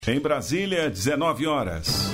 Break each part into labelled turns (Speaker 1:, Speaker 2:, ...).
Speaker 1: Em Brasília, 19 horas.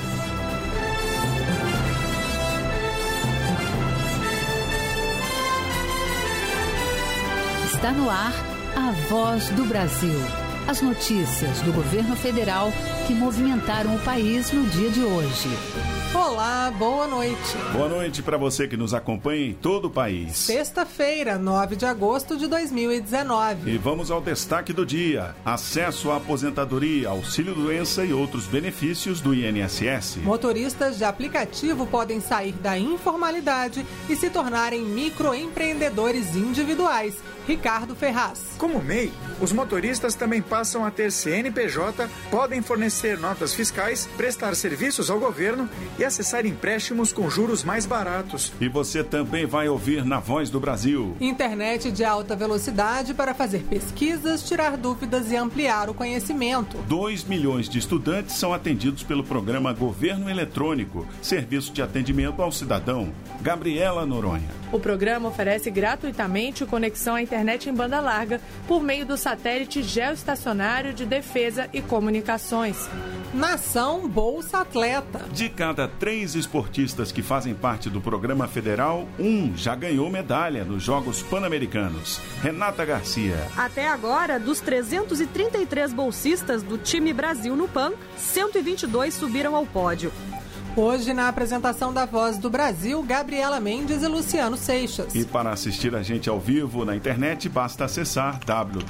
Speaker 2: Está no ar a Voz do Brasil. As notícias do governo federal que movimentaram o país no dia de hoje.
Speaker 3: Olá, boa noite.
Speaker 1: Boa noite para você que nos acompanha em todo o país.
Speaker 3: Sexta-feira, 9 de agosto de 2019.
Speaker 1: E vamos ao destaque do dia. Acesso à aposentadoria, auxílio-doença e outros benefícios do INSS.
Speaker 3: Motoristas de aplicativo podem sair da informalidade e se tornarem microempreendedores individuais. Ricardo Ferraz.
Speaker 4: Como MEI, os motoristas também passam a ter CNPJ, podem fornecer notas fiscais, prestar serviços ao governo e acessar empréstimos com juros mais baratos.
Speaker 1: E você também vai ouvir na Voz do Brasil.
Speaker 3: Internet de alta velocidade para fazer pesquisas, tirar dúvidas e ampliar o conhecimento.
Speaker 1: 2 milhões de estudantes são atendidos pelo programa Governo Eletrônico, serviço de atendimento ao cidadão. Gabriela Noronha.
Speaker 5: O programa oferece gratuitamente conexão à internet em banda larga por meio do satélite geoestacionário de defesa e comunicações.
Speaker 3: Nação Bolsa Atleta.
Speaker 1: De cada 3 esportistas que fazem parte do programa federal, 1 já ganhou medalha nos Jogos Pan-Americanos. Renata Garcia.
Speaker 6: Até agora, dos 333 bolsistas do time Brasil no PAN, 122 subiram ao pódio.
Speaker 3: Hoje, na apresentação da Voz do Brasil, Gabriela Mendes e Luciano Seixas.
Speaker 1: E para assistir a gente ao vivo na internet, basta acessar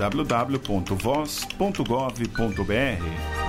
Speaker 1: www.voz.gov.br.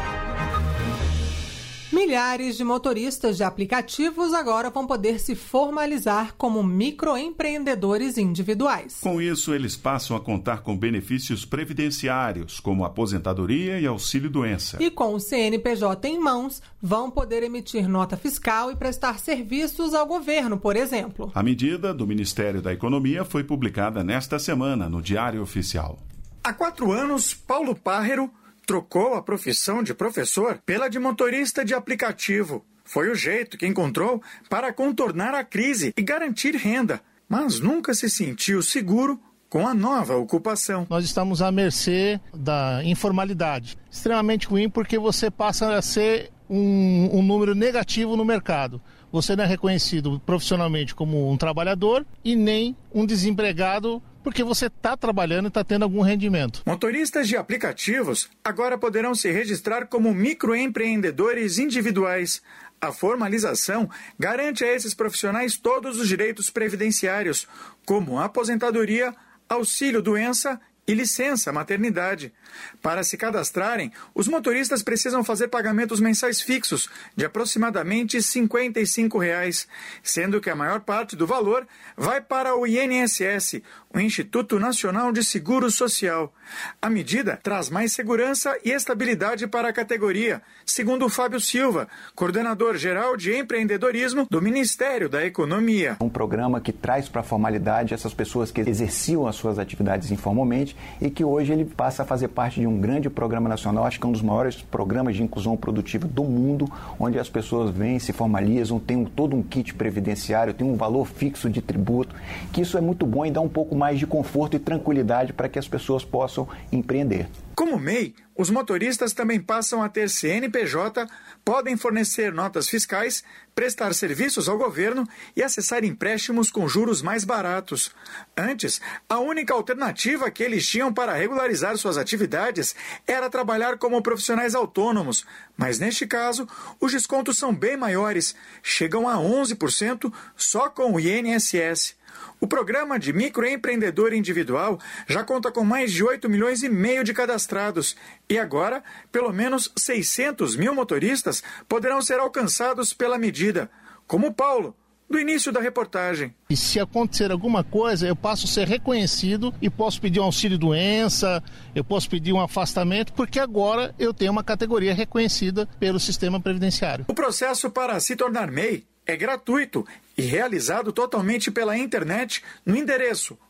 Speaker 3: Milhares de motoristas de aplicativos agora vão poder se formalizar como microempreendedores individuais.
Speaker 1: Com isso, eles passam a contar com benefícios previdenciários, como aposentadoria e auxílio-doença.
Speaker 3: E com o CNPJ em mãos, vão poder emitir nota fiscal e prestar serviços ao governo, por exemplo.
Speaker 1: A medida do Ministério da Economia foi publicada nesta semana no Diário Oficial.
Speaker 4: Há 4 anos, Paulo Párrero trocou a profissão de professor pela de motorista de aplicativo. Foi o jeito que encontrou para contornar a crise e garantir renda, mas nunca se sentiu seguro com a nova ocupação.
Speaker 7: Nós estamos à mercê da informalidade. Extremamente ruim porque você passa a ser um número negativo no mercado. Você não é reconhecido profissionalmente como um trabalhador e nem um desempregado porque você está trabalhando e está tendo algum rendimento.
Speaker 4: Motoristas de aplicativos agora poderão se registrar como microempreendedores individuais. A formalização garante a esses profissionais todos os direitos previdenciários, como aposentadoria, auxílio-doença e licença maternidade. Para se cadastrarem, os motoristas precisam fazer pagamentos mensais fixos de aproximadamente R$ 55, sendo que a maior parte do valor vai para o INSS, o Instituto Nacional de Seguro Social. A medida traz mais segurança e estabilidade para a categoria, segundo Fábio Silva, coordenador geral de empreendedorismo do Ministério da Economia.
Speaker 8: Um programa que traz para a formalidade essas pessoas que exerciam as suas atividades informalmente e que hoje ele passa a fazer parte de um grande programa nacional, acho que é um dos maiores programas de inclusão produtiva do mundo, onde as pessoas vêm, se formalizam, tem todo um kit previdenciário, tem um valor fixo de tributo, que isso é muito bom e dá um pouco mais de conforto e tranquilidade para que as pessoas possam empreender.
Speaker 4: Como MEI, os motoristas também passam a ter CNPJ, podem fornecer notas fiscais, prestar serviços ao governo e acessar empréstimos com juros mais baratos. Antes, a única alternativa que eles tinham para regularizar suas atividades era trabalhar como profissionais autônomos, mas neste caso, os descontos são bem maiores, chegam a 11% só com o INSS. O programa de microempreendedor individual já conta com mais de 8 milhões e meio de cadastrados e agora, pelo menos 600 mil motoristas poderão ser alcançados pela medida, como o Paulo, do início da reportagem.
Speaker 7: E se acontecer alguma coisa, eu passo a ser reconhecido e posso pedir um auxílio-doença, eu posso pedir um afastamento, porque agora eu tenho uma categoria reconhecida pelo sistema previdenciário.
Speaker 4: O processo para se tornar MEI é gratuito e realizado totalmente pela internet no endereço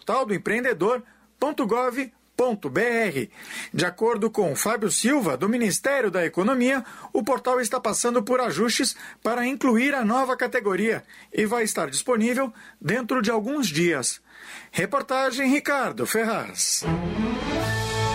Speaker 4: portaldoempreendedor.gov.br. De acordo com Fábio Silva, do Ministério da Economia, o portal está passando por ajustes para incluir a nova categoria e vai estar disponível dentro de alguns dias. Reportagem Ricardo Ferraz.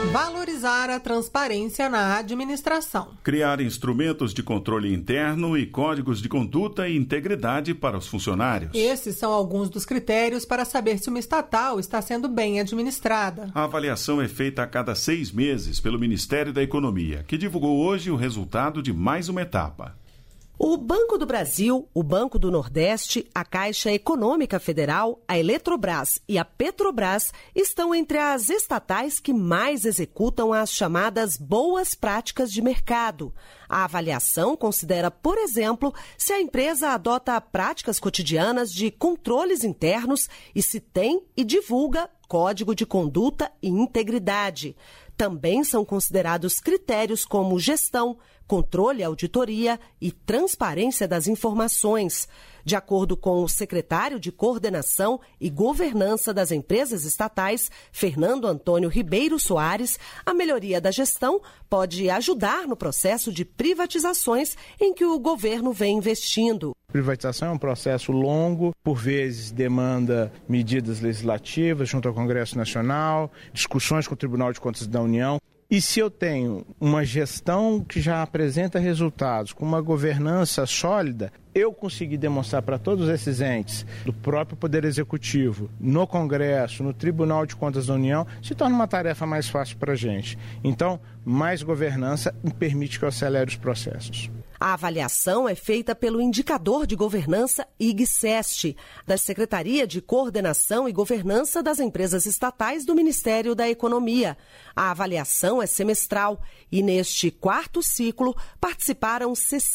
Speaker 3: Valorizar a transparência na administração.
Speaker 1: Criar instrumentos de controle interno e códigos de conduta e integridade para os funcionários.
Speaker 3: Esses são alguns dos critérios para saber se uma estatal está sendo bem administrada.
Speaker 1: A avaliação é feita a cada 6 meses pelo Ministério da Economia, que divulgou hoje o resultado de mais uma etapa.
Speaker 9: O Banco do Brasil, o Banco do Nordeste, a Caixa Econômica Federal, a Eletrobras e a Petrobras estão entre as estatais que mais executam as chamadas boas práticas de mercado. A avaliação considera, por exemplo, se a empresa adota práticas cotidianas de controles internos e se tem e divulga código de conduta e integridade. Também são considerados critérios como gestão, controle, auditoria e transparência das informações. De acordo com o secretário de Coordenação e Governança das Empresas Estatais, Fernando Antônio Ribeiro Soares, a melhoria da gestão pode ajudar no processo de privatizações em que o governo vem investindo.
Speaker 10: Privatização é um processo longo, por vezes demanda medidas legislativas junto ao Congresso Nacional, discussões com o Tribunal de Contas da União. E se eu tenho uma gestão que já apresenta resultados, com uma governança sólida, eu consegui demonstrar para todos esses entes, do próprio Poder Executivo, no Congresso, no Tribunal de Contas da União, se torna uma tarefa mais fácil para a gente. Então, mais governança permite que eu acelere os processos.
Speaker 9: A avaliação é feita pelo Indicador de Governança IGCEST, da Secretaria de Coordenação e Governança das Empresas Estatais do Ministério da Economia. A avaliação é semestral e, neste 4º ciclo, participaram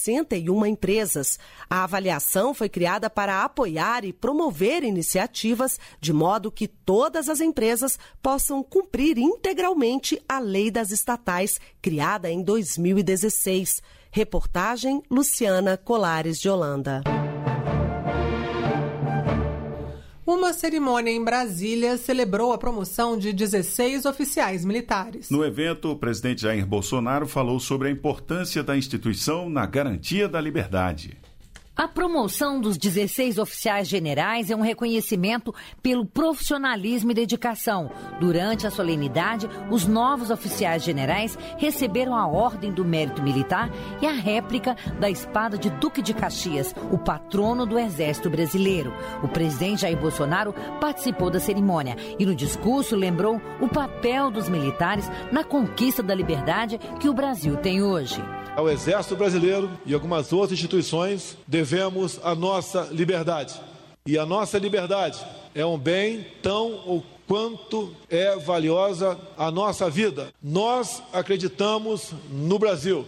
Speaker 9: 61 empresas. A avaliação foi criada para apoiar e promover iniciativas de modo que todas as empresas possam cumprir integralmente a Lei das Estatais, criada em 2016. Reportagem Luciana Colares de Holanda.
Speaker 3: Uma cerimônia em Brasília celebrou a promoção de 16 oficiais militares.
Speaker 1: No evento, o presidente Jair Bolsonaro falou sobre a importância da instituição na garantia da liberdade.
Speaker 11: A promoção dos 16 oficiais generais é um reconhecimento pelo profissionalismo e dedicação. Durante a solenidade, os novos oficiais generais receberam a Ordem do Mérito Militar e a réplica da Espada de Duque de Caxias, o patrono do Exército Brasileiro. O presidente Jair Bolsonaro participou da cerimônia e no discurso lembrou o papel dos militares na conquista da liberdade que o Brasil tem hoje.
Speaker 12: Ao Exército Brasileiro e algumas outras instituições, devemos a nossa liberdade. E a nossa liberdade é um bem tão ou quanto é valiosa a nossa vida. Nós acreditamos no Brasil.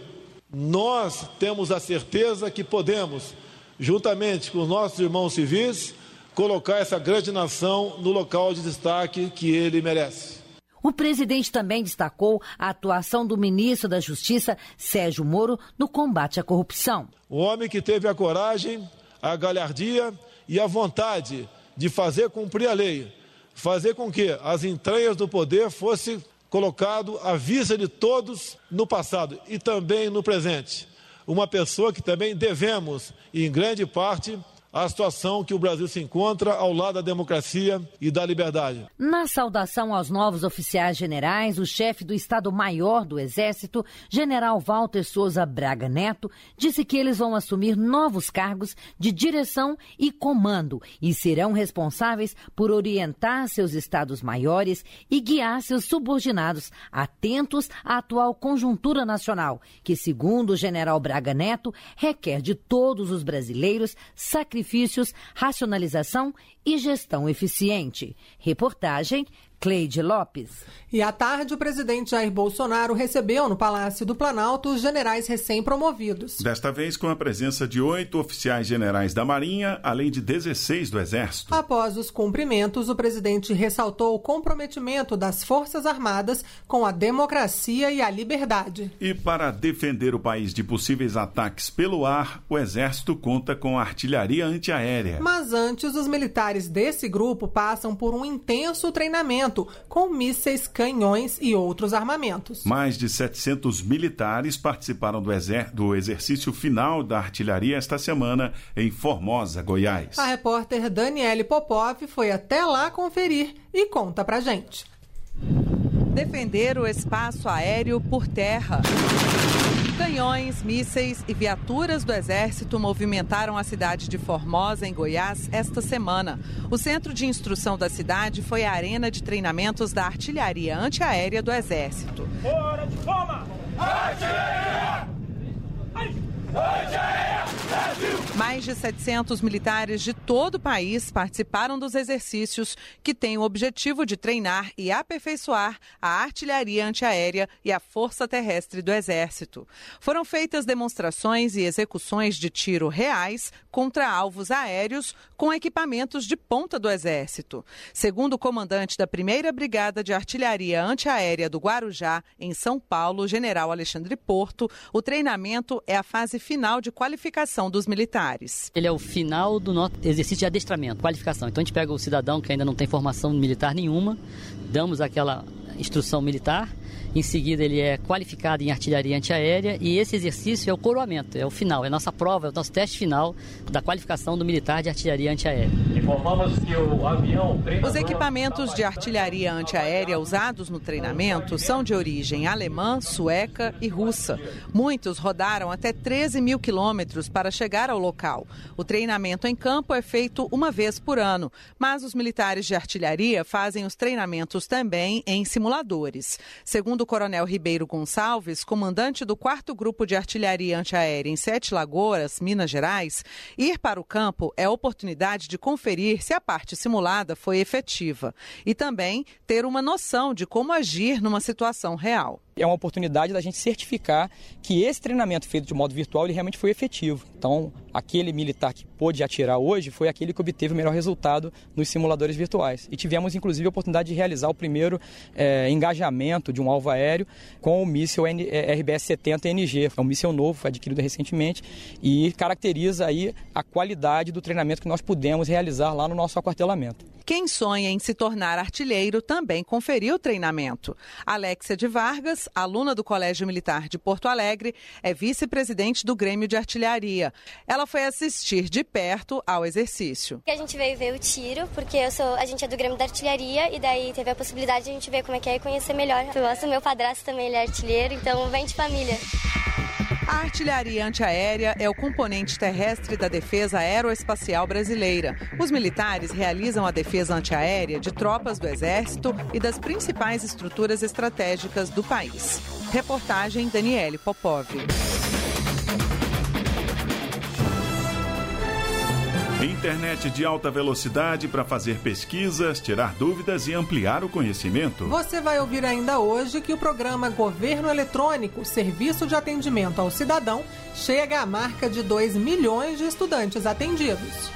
Speaker 12: Nós temos a certeza que podemos, juntamente com os nossos irmãos civis, colocar essa grande nação no local de destaque que ele merece.
Speaker 11: O presidente também destacou a atuação do ministro da Justiça, Sérgio Moro, no combate à corrupção.
Speaker 12: O homem que teve a coragem, a galhardia e a vontade de fazer cumprir a lei, fazer com que as entranhas do poder fossem colocado à vista de todos no passado e também no presente. Uma pessoa que também devemos, em grande parte, a situação que o Brasil se encontra ao lado da democracia e da liberdade.
Speaker 11: Na saudação aos novos oficiais generais, o chefe do Estado-Maior do Exército, general Walter Souza Braga Neto, disse que eles vão assumir novos cargos de direção e comando e serão responsáveis por orientar seus estados-maiores e guiar seus subordinados, atentos à atual conjuntura nacional, que, segundo o general Braga Neto, requer de todos os brasileiros sacrifícios, racionalização e gestão eficiente. Reportagem Cleide Lopes.
Speaker 3: E à tarde, o presidente Jair Bolsonaro recebeu no Palácio do Planalto os generais recém-promovidos.
Speaker 1: Desta vez com a presença de 8 oficiais generais da Marinha, além de 16 do Exército.
Speaker 3: Após os cumprimentos, o presidente ressaltou o comprometimento das Forças Armadas com a democracia e a liberdade.
Speaker 1: E para defender o país de possíveis ataques pelo ar, o Exército conta com artilharia antiaérea.
Speaker 3: Mas antes, os militares desse grupo passam por um intenso treinamento com mísseis, canhões e outros armamentos.
Speaker 1: Mais de 700 militares participaram do exercício final da artilharia esta semana em Formosa, Goiás.
Speaker 3: A repórter Daniele Popov foi até lá conferir e conta pra gente.
Speaker 13: Defender o espaço aéreo por terra. Canhões, mísseis e viaturas do Exército movimentaram a cidade de Formosa, em Goiás, esta semana. O centro de instrução da cidade foi a arena de treinamentos da artilharia antiaérea do Exército.
Speaker 14: Hora de toma! Artilharia!
Speaker 13: Mais de 700 militares de todo o país participaram dos exercícios que têm o objetivo de treinar e aperfeiçoar a artilharia antiaérea e a força terrestre do Exército. Foram feitas demonstrações e execuções de tiro reais contra alvos aéreos com equipamentos de ponta do Exército. Segundo o comandante da 1ª Brigada de Artilharia Antiaérea do Guarujá, em São Paulo, general Alexandre Porto, o treinamento é a fase final de qualificação dos militares.
Speaker 15: Ele é o final do nosso exercício de adestramento, qualificação. Então a gente pega o cidadão que ainda não tem formação militar nenhuma, damos aquela instrução militar, em seguida ele é qualificado em artilharia antiaérea e esse exercício é o coroamento, é o final, é a nossa prova, é o nosso teste final da qualificação do militar de artilharia antiaérea.
Speaker 14: Informamos que o avião...
Speaker 13: Os equipamentos de artilharia antiaérea usados no treinamento são de origem alemã, sueca e russa. Muitos rodaram até 13 mil quilômetros para chegar ao local. O treinamento em campo é feito uma vez por ano, mas os militares de artilharia fazem os treinamentos também em simuladores. Segundo o coronel Ribeiro Gonçalves, comandante do 4º Grupo de Artilharia Antiaérea em Sete Lagoas, Minas Gerais, ir para o campo é a oportunidade de conferir se a parte simulada foi efetiva e também ter uma noção de como agir numa situação real.
Speaker 16: É uma oportunidade da gente certificar que esse treinamento feito de modo virtual ele realmente foi efetivo. Então, aquele militar que pôde atirar hoje foi aquele que obteve o melhor resultado nos simuladores virtuais. E tivemos, inclusive, a oportunidade de realizar o primeiro engajamento de um alvo aéreo com o míssil RBS-70NG. É um míssil novo, foi adquirido recentemente e caracteriza aí a qualidade do treinamento que nós pudemos realizar lá no nosso aquartelamento.
Speaker 13: Quem sonha em se tornar artilheiro também conferiu o treinamento. Alexia de Vargas, aluna do Colégio Militar de Porto Alegre, é vice-presidente do Grêmio de Artilharia. Ela foi assistir de perto ao exercício.
Speaker 17: A gente veio ver o tiro, porque a gente é do Grêmio da Artilharia e daí teve a possibilidade de a gente ver como é que é e conhecer melhor. Meu padrasto também ele é artilheiro, então vem de família.
Speaker 13: A artilharia antiaérea é o componente terrestre da defesa aeroespacial brasileira. Os militares realizam a defesa antiaérea de tropas do Exército e das principais estruturas estratégicas do país. Reportagem Daniele Popov.
Speaker 1: Internet de alta velocidade para fazer pesquisas, tirar dúvidas e ampliar o conhecimento.
Speaker 3: Você vai ouvir ainda hoje que o programa Governo Eletrônico, Serviço de Atendimento ao Cidadão, chega à marca de 2 milhões de estudantes atendidos.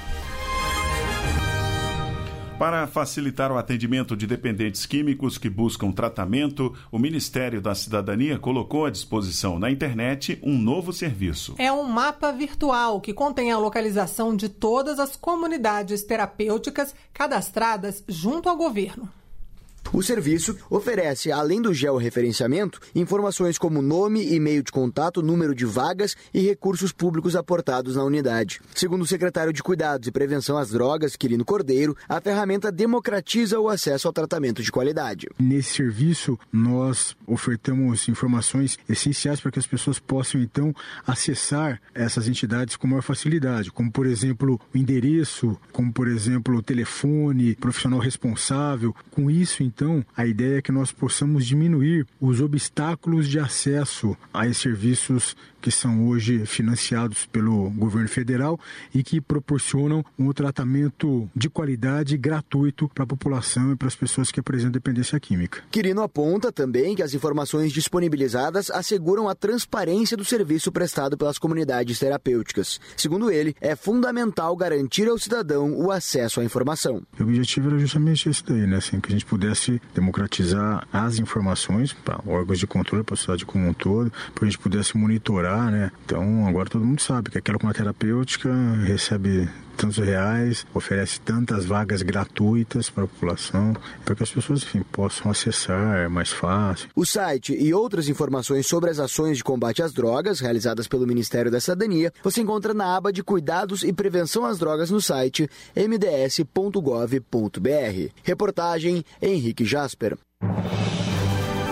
Speaker 1: Para facilitar o atendimento de dependentes químicos que buscam tratamento, o Ministério da Cidadania colocou à disposição na internet um novo serviço.
Speaker 3: É um mapa virtual que contém a localização de todas as comunidades terapêuticas cadastradas junto ao governo.
Speaker 18: O serviço oferece, além do georreferenciamento, informações como nome, e-mail de contato, número de vagas e recursos públicos aportados na unidade. Segundo o secretário de Cuidados e Prevenção às Drogas, Quirino Cordeiro, a ferramenta democratiza o acesso ao tratamento de qualidade.
Speaker 19: Nesse serviço, nós ofertamos informações essenciais para que as pessoas possam, então, acessar essas entidades com maior facilidade, como, por exemplo, o endereço, como, por exemplo, o telefone, profissional responsável. Com isso, então, a ideia é que nós possamos diminuir os obstáculos de acesso a esses serviços que são hoje financiados pelo governo federal e que proporcionam um tratamento de qualidade gratuito para a população e para as pessoas que apresentam dependência química.
Speaker 18: Quirino aponta também que as informações disponibilizadas asseguram a transparência do serviço prestado pelas comunidades terapêuticas. Segundo ele, é fundamental garantir ao cidadão o acesso à informação.
Speaker 19: O objetivo era justamente esse daí, né? Assim, que a gente pudesse democratizar as informações para órgãos de controle, para a sociedade como um todo, para que a gente pudesse monitorar, né? Então, agora todo mundo sabe que aquela comunidade terapêutica recebe tantos reais, oferece tantas vagas gratuitas para a população, para que as pessoas, enfim, possam acessar mais fácil.
Speaker 18: O site e outras informações sobre as ações de combate às drogas realizadas pelo Ministério da Cidadania você encontra na aba de Cuidados e Prevenção às Drogas no site mds.gov.br. Reportagem Henrique Jasper.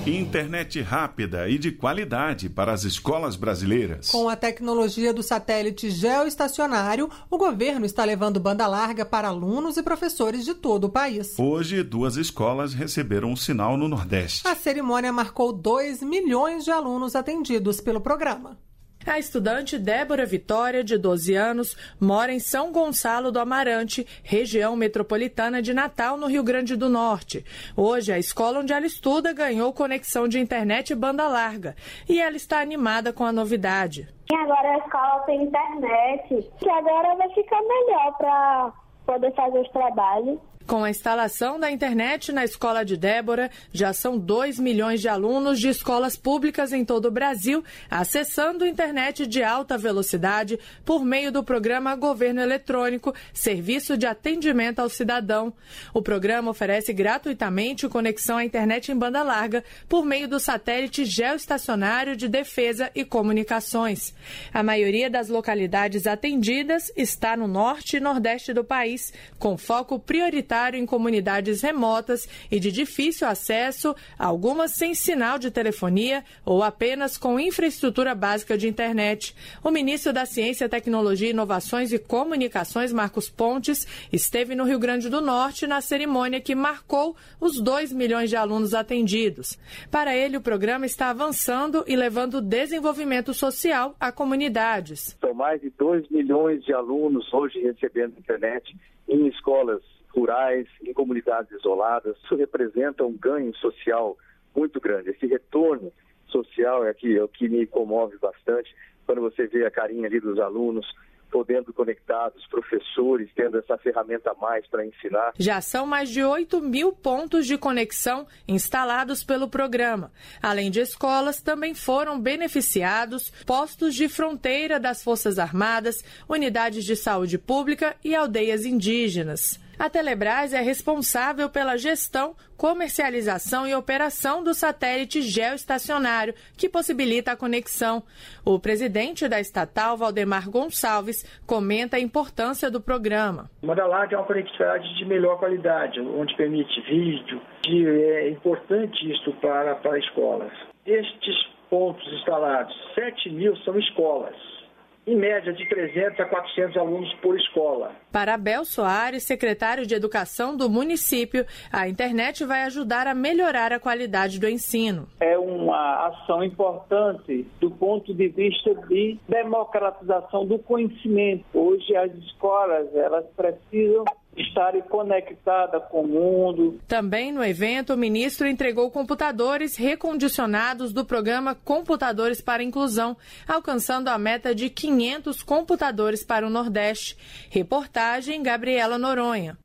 Speaker 1: Internet rápida e de qualidade para as escolas brasileiras.
Speaker 3: Com a tecnologia do satélite geoestacionário, o governo está levando banda larga para alunos e professores de todo o país.
Speaker 1: Hoje, 2 escolas receberam um sinal no Nordeste.
Speaker 3: A cerimônia marcou 2 milhões de alunos atendidos pelo programa.
Speaker 5: A estudante Débora Vitória, de 12 anos, mora em São Gonçalo do Amarante, região metropolitana de Natal, no Rio Grande do Norte. Hoje, a escola onde ela estuda ganhou conexão de internet e banda larga. E ela está animada com a novidade.
Speaker 20: E agora a escola tem internet, que agora vai ficar melhor para poder fazer os trabalhos.
Speaker 5: Com a instalação da internet na escola de Débora, já são 2 milhões de alunos de escolas públicas em todo o Brasil acessando internet de alta velocidade por meio do programa Governo Eletrônico, Serviço de Atendimento ao Cidadão. O programa oferece gratuitamente conexão à internet em banda larga por meio do satélite geoestacionário de Defesa e Comunicações. A maioria das localidades atendidas está no norte e nordeste do país, com foco prioritário em comunidades remotas e de difícil acesso, algumas sem sinal de telefonia ou apenas com infraestrutura básica de internet. O ministro da Ciência, Tecnologia, Inovações e Comunicações, Marcos Pontes, esteve no Rio Grande do Norte na cerimônia que marcou os 2 milhões de alunos atendidos. Para ele, o programa está avançando e levando desenvolvimento social a comunidades.
Speaker 21: São mais de 2 milhões de alunos hoje recebendo internet em escolas rurais, em comunidades isoladas. Isso representa um ganho social muito grande. Esse retorno social é o que me comove bastante, quando você vê a carinha ali dos alunos podendo conectados, professores tendo essa ferramenta a mais para ensinar.
Speaker 5: Já são mais de 8 mil pontos de conexão instalados pelo programa. Além de escolas, também foram beneficiados postos de fronteira das Forças Armadas, unidades de saúde pública e aldeias indígenas. A Telebrás é responsável pela gestão, comercialização e operação do satélite geoestacionário, que possibilita a conexão. O presidente da estatal, Valdemar Gonçalves, comenta a importância do programa.
Speaker 22: O banda larga é uma conectividade de melhor qualidade, onde permite vídeo, e é importante isso para escolas. Estes pontos instalados, 7 mil são escolas. Em média de 300 a 400 alunos por escola.
Speaker 5: Para Abel Soares, secretário de Educação do município, a internet vai ajudar a melhorar a qualidade do ensino.
Speaker 23: É uma ação importante do ponto de vista de democratização do conhecimento. Hoje as escolas, elas precisam estarem conectadas com o mundo.
Speaker 5: Também no evento, o ministro entregou computadores recondicionados do programa Computadores para a Inclusão, alcançando a meta de 500 computadores para o Nordeste. Reportagem Gabriela Noronha.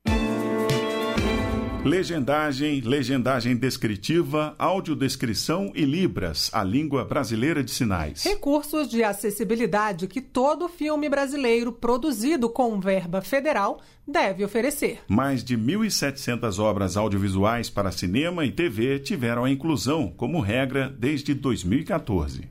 Speaker 1: Legendagem descritiva, audiodescrição e Libras, a língua brasileira de sinais.
Speaker 3: Recursos de acessibilidade que todo filme brasileiro produzido com verba federal deve oferecer.
Speaker 1: Mais de 1.700 obras audiovisuais para cinema e TV tiveram a inclusão como regra desde 2014.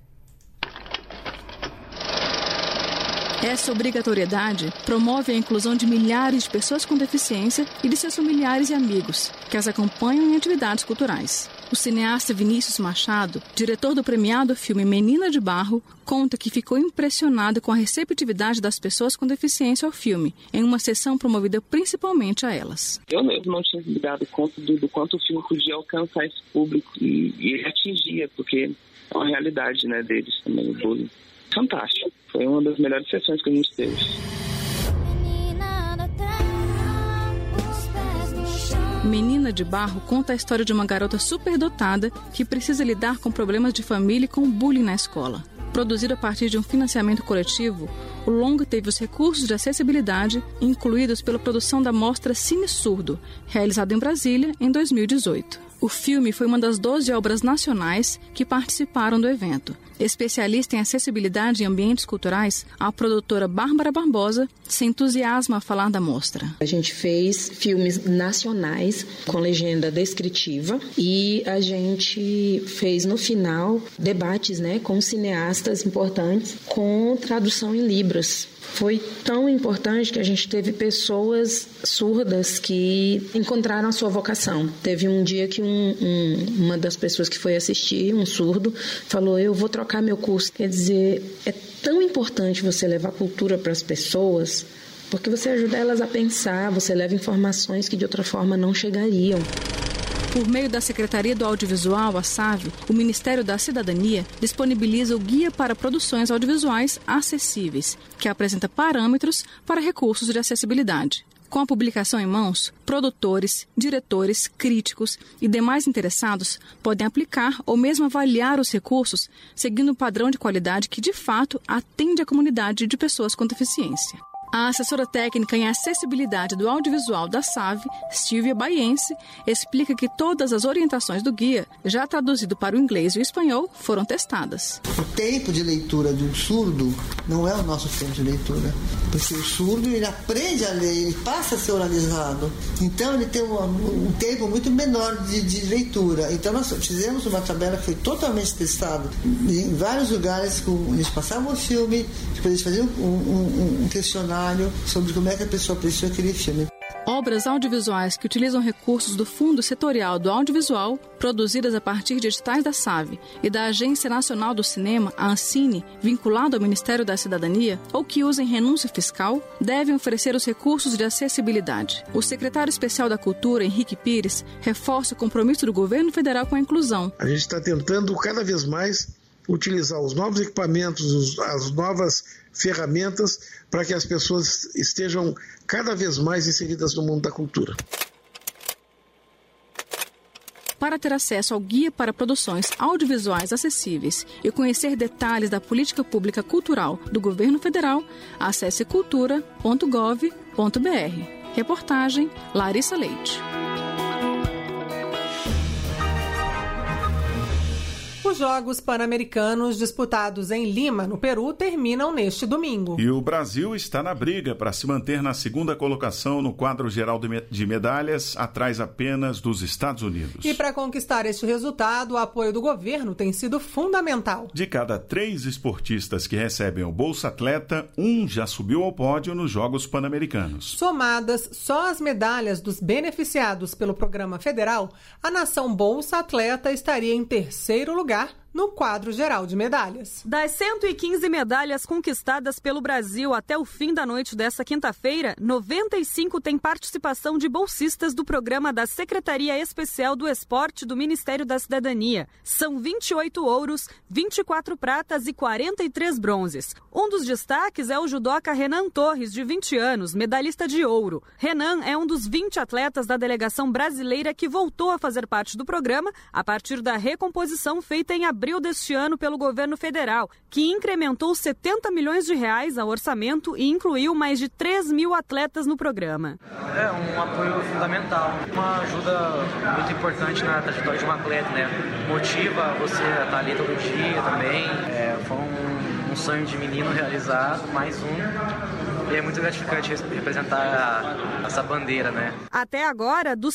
Speaker 24: Essa obrigatoriedade promove a inclusão de milhares de pessoas com deficiência e de seus familiares e amigos, que as acompanham em atividades culturais. O cineasta Vinícius Machado, diretor do premiado filme Menina de Barro, conta que ficou impressionado com a receptividade das pessoas com deficiência ao filme, em uma sessão promovida principalmente a elas.
Speaker 25: Eu mesmo não tinha me dado conta do quanto o filme podia alcançar esse público, e ele atingia, porque é uma realidade, né, deles também, o bullying. Fantástico. Foi uma das melhores sessões que a gente teve.
Speaker 24: Menina de Barro conta a história de uma garota superdotada que precisa lidar com problemas de família e com bullying na escola. Produzido a partir de um financiamento coletivo, o longa teve os recursos de acessibilidade incluídos pela produção da mostra Cine Surdo, realizada em Brasília em 2018. O filme foi uma das 12 obras nacionais que participaram do evento. Especialista em acessibilidade em ambientes culturais, a produtora Bárbara Barbosa se entusiasma a falar da mostra.
Speaker 26: A gente fez filmes nacionais com legenda descritiva e a gente fez no final debates, com cineastas importantes com tradução em Libras. Foi tão importante que a gente teve pessoas surdas que encontraram a sua vocação. Teve um dia que um uma das pessoas que foi assistir, um surdo, falou, eu vou trocar meu curso. Quer dizer, é tão importante você levar cultura para as pessoas, porque você ajuda elas a pensar, você leva informações que de outra forma não chegariam.
Speaker 24: Por meio da Secretaria do Audiovisual, a SAV, o Ministério da Cidadania disponibiliza o Guia para Produções Audiovisuais Acessíveis, que apresenta parâmetros para recursos de acessibilidade. Com a publicação em mãos, produtores, diretores, críticos e demais interessados podem aplicar ou mesmo avaliar os recursos seguindo um padrão de qualidade que, de fato, atende à comunidade de pessoas com deficiência. A assessora técnica em acessibilidade do audiovisual da SAV, Silvia Baiense, explica que todas as orientações do guia, já traduzido para o inglês e o espanhol, foram testadas.
Speaker 2: O tempo de leitura de um surdo não é o nosso tempo de leitura, porque o surdo ele aprende a ler, ele passa a ser oralizado, então ele tem um tempo muito menor de leitura. Então nós fizemos uma tabela que foi totalmente testada em vários lugares, eles passavam o filme, depois eles faziam um questionário sobre como é que a pessoa apreciou aquele filme.
Speaker 24: Obras audiovisuais que utilizam recursos do Fundo Setorial do Audiovisual, produzidas a partir de editais da SAV e da Agência Nacional do Cinema, a Ancine, vinculado ao Ministério da Cidadania, ou que usem renúncia fiscal, devem oferecer os recursos de acessibilidade. O secretário especial da Cultura, Henrique Pires, reforça o compromisso do governo federal com a inclusão.
Speaker 4: A gente está tentando cada vez mais utilizar os novos equipamentos, as novas ferramentas para que as pessoas estejam cada vez mais inseridas no mundo da cultura.
Speaker 24: Para ter acesso ao Guia para Produções Audiovisuais Acessíveis e conhecer detalhes da política pública cultural do governo federal, acesse cultura.gov.br. Reportagem Larissa Leite.
Speaker 3: Os Jogos Pan-Americanos disputados em Lima, no Peru, terminam neste domingo.
Speaker 1: E o Brasil está na briga para se manter na segunda colocação no quadro geral de medalhas, atrás apenas dos Estados Unidos.
Speaker 3: E para conquistar este resultado, o apoio do governo tem sido fundamental.
Speaker 1: De cada 3 esportistas que recebem o Bolsa Atleta, 1 já subiu ao pódio nos Jogos Pan-Americanos.
Speaker 3: Somadas só as medalhas dos beneficiados pelo programa federal, a nação Bolsa Atleta estaria em terceiro lugar no quadro geral de medalhas.
Speaker 6: Das 115 medalhas conquistadas pelo Brasil até o fim da noite desta quinta-feira, 95 têm participação de bolsistas do programa da Secretaria Especial do Esporte do Ministério da Cidadania. São 28 ouros, 24 pratas e 43 bronzes. Um dos destaques é o judoca Renan Torres, de 20 anos, medalhista de ouro. Renan é um dos 20 atletas da delegação brasileira que voltou a fazer parte do programa a partir da recomposição feita em abril deste ano pelo governo federal, que incrementou 70 milhões de reais ao orçamento e incluiu mais de 3 mil atletas no programa.
Speaker 7: É um apoio fundamental, uma ajuda muito importante na trajetória de um atleta, né? Motiva você a estar ali todo dia também. Foi um sonho de menino realizado, mais um. E é muito gratificante representar essa bandeira, né?
Speaker 6: Até agora, dos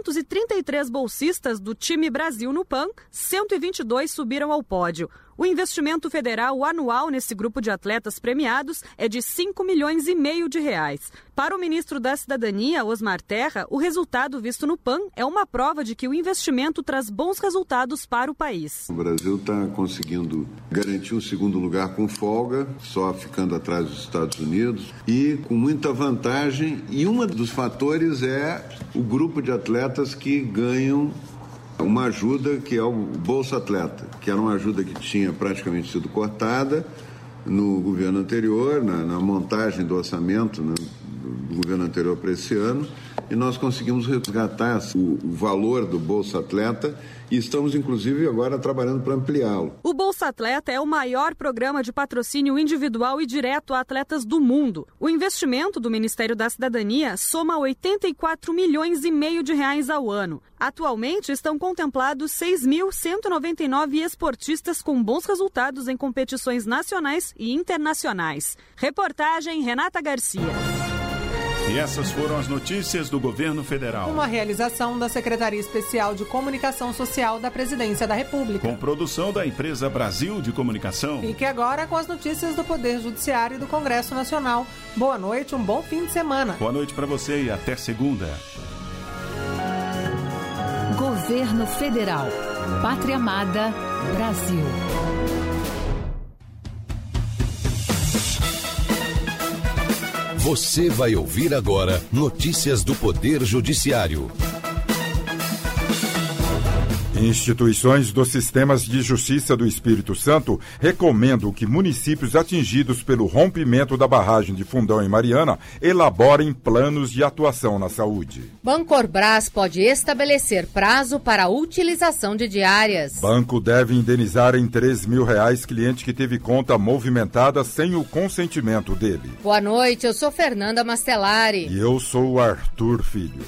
Speaker 6: 333 bolsistas do time Brasil no PAN, 122 subiram ao pódio. O investimento federal anual nesse grupo de atletas premiados é de 5 milhões e meio de reais. Para o ministro da Cidadania, Osmar Terra, o resultado visto no PAN é uma prova de que o investimento traz bons resultados para o país.
Speaker 8: O Brasil está conseguindo garantir um segundo lugar com folga, só ficando atrás dos Estados Unidos, e com muita vantagem. E um dos fatores é o grupo de atletas que ganham uma ajuda que é o Bolsa Atleta, que era uma ajuda que tinha praticamente sido cortada no governo anterior, na montagem do orçamento, né, do governo anterior para esse ano, e nós conseguimos resgatar o valor do Bolsa Atleta e estamos, inclusive, agora trabalhando para ampliá-lo.
Speaker 6: O Bolsa Atleta é o maior programa de patrocínio individual e direto a atletas do mundo. O investimento do Ministério da Cidadania soma 84 milhões e meio de reais ao ano. Atualmente estão contemplados 6.199 esportistas com bons resultados em competições nacionais e internacionais. Reportagem Renata Garcia.
Speaker 1: E essas foram as notícias do governo federal.
Speaker 3: Uma realização da Secretaria Especial de Comunicação Social da Presidência da República.
Speaker 1: Com produção da empresa Brasil de Comunicação.
Speaker 3: Fique agora com as notícias do Poder Judiciário e do Congresso Nacional. Boa noite, um bom fim de semana.
Speaker 1: Boa noite para você e até segunda.
Speaker 9: Governo Federal. Pátria Amada, Brasil.
Speaker 10: Você vai ouvir agora notícias do Poder Judiciário.
Speaker 11: Instituições dos sistemas de justiça do Espírito Santo recomendam que municípios atingidos pelo rompimento da barragem de Fundão em Mariana elaborem planos de atuação na saúde.
Speaker 12: Bancorbras pode estabelecer prazo para a utilização de diárias.
Speaker 11: Banco deve indenizar em R$3 mil cliente que teve conta movimentada sem o consentimento dele.
Speaker 12: Boa noite, eu sou Fernanda Mastelari.
Speaker 11: E eu sou o Arthur Filho.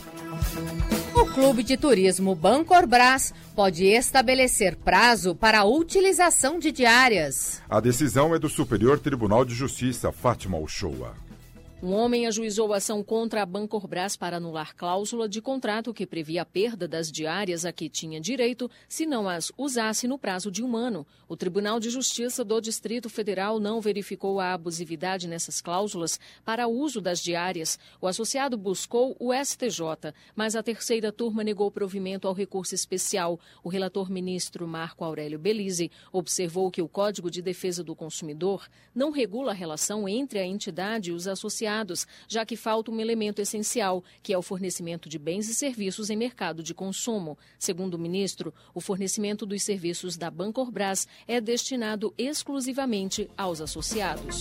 Speaker 12: O Clube de Turismo Bancorbras pode estabelecer prazo para a utilização de diárias.
Speaker 11: A decisão é do Superior Tribunal de Justiça, Fátima Uchoa.
Speaker 14: Um homem ajuizou ação contra a Bancorbras para anular cláusula de contrato que previa a perda das diárias a que tinha direito se não as usasse no prazo de 1 ano. O Tribunal de Justiça do Distrito Federal não verificou a abusividade nessas cláusulas para o uso das diárias. O associado buscou o STJ, mas a terceira turma negou provimento ao recurso especial. O relator ministro Marco Aurélio Belize observou que o Código de Defesa do Consumidor não regula a relação entre a entidade e os associados, já que falta um elemento essencial, que é o fornecimento de bens e serviços em mercado de consumo. Segundo o ministro, o fornecimento dos serviços da Bancorbras é destinado exclusivamente aos associados.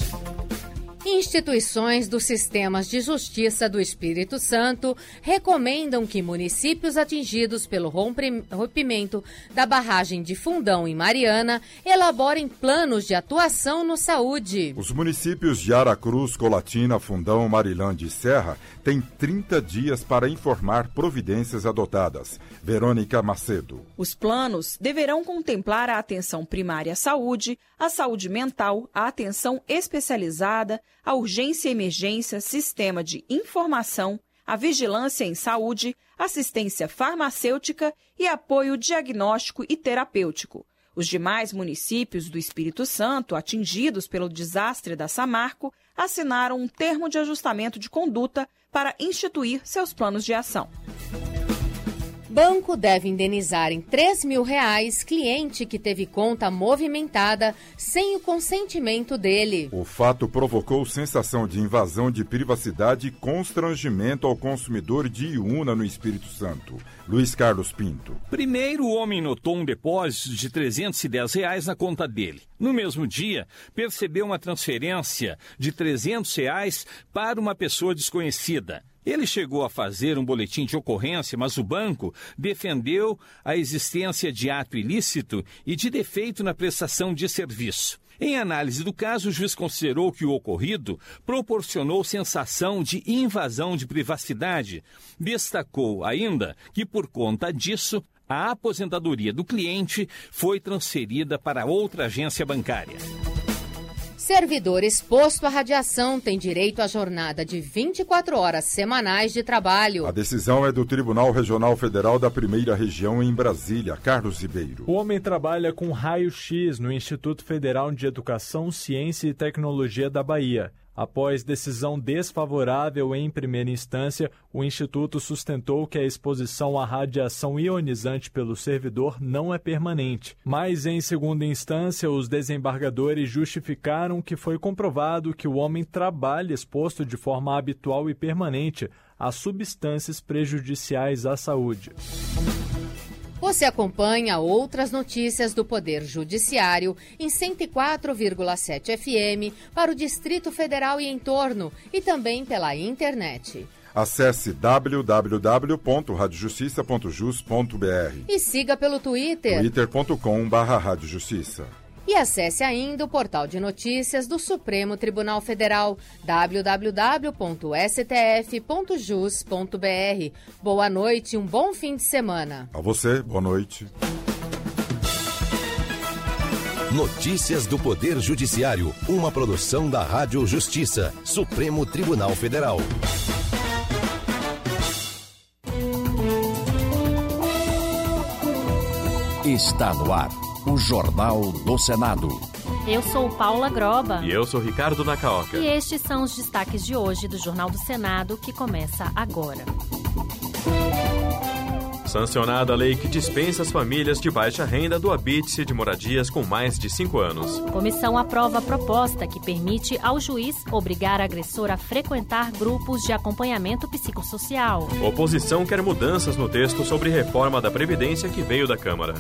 Speaker 12: Instituições dos sistemas de justiça do Espírito Santo recomendam que municípios atingidos pelo rompimento da barragem de Fundão em Mariana elaborem planos de atuação no saúde.
Speaker 11: Os municípios de Aracruz, Colatina, Fundão, Marilândia e Serra têm 30 dias para informar providências adotadas. Verônica Macedo.
Speaker 15: Os planos deverão contemplar a atenção primária à saúde, a saúde mental, a atenção especializada, a urgência e emergência, sistema de informação, a vigilância em saúde, assistência farmacêutica e apoio diagnóstico e terapêutico. Os demais municípios do Espírito Santo, atingidos pelo desastre da Samarco, assinaram um termo de ajustamento de conduta para instituir seus planos de ação.
Speaker 12: Banco deve indenizar em R$3 mil cliente que teve conta movimentada sem o consentimento dele.
Speaker 11: O fato provocou sensação de invasão de privacidade e constrangimento ao consumidor de Iúna, no Espírito Santo. Luiz Carlos Pinto.
Speaker 27: Primeiro, o homem notou um depósito de R$310 na conta dele. No mesmo dia, percebeu uma transferência de R$300 para uma pessoa desconhecida. Ele chegou a fazer um boletim de ocorrência, mas o banco defendeu a existência de ato ilícito e de defeito na prestação de serviço. Em análise do caso, o juiz considerou que o ocorrido proporcionou sensação de invasão de privacidade. Destacou ainda que, por conta disso, a aposentadoria do cliente foi transferida para outra agência bancária.
Speaker 12: Servidor exposto à radiação tem direito à jornada de 24 horas semanais de trabalho.
Speaker 11: A decisão é do Tribunal Regional Federal da Primeira Região em Brasília, Carlos Ribeiro.
Speaker 28: O homem trabalha com raio-x no Instituto Federal de Educação, Ciência e Tecnologia da Bahia. Após decisão desfavorável em primeira instância, o Instituto sustentou que a exposição à radiação ionizante pelo servidor não é permanente. Mas, em segunda instância, os desembargadores justificaram que foi comprovado que o homem trabalha exposto de forma habitual e permanente a substâncias prejudiciais à saúde.
Speaker 12: Você acompanha outras notícias do Poder Judiciário em 104,7 FM para o Distrito Federal e entorno e também pela internet.
Speaker 11: Acesse www.radiojustiça.jus.br
Speaker 12: e siga pelo Twitter,
Speaker 11: twitter.com/radiojustiça.
Speaker 12: E acesse ainda o portal de notícias do Supremo Tribunal Federal, www.stf.jus.br. Boa noite e um bom fim de semana.
Speaker 11: A você, boa noite.
Speaker 10: Notícias do Poder Judiciário, uma produção da Rádio Justiça, Supremo Tribunal Federal. Está no ar o Jornal do Senado.
Speaker 29: Eu sou Paula Groba.
Speaker 30: E eu sou Ricardo Nacaoca.
Speaker 29: E estes são os destaques de hoje do Jornal do Senado, que começa agora.
Speaker 13: Sancionada a lei que dispensa as famílias de baixa renda do habite-se de moradias com mais de 5 anos.
Speaker 29: Comissão aprova a proposta que permite ao juiz obrigar a agressor a frequentar grupos de acompanhamento psicossocial.
Speaker 13: Oposição quer mudanças no texto sobre reforma da Previdência que veio da Câmara.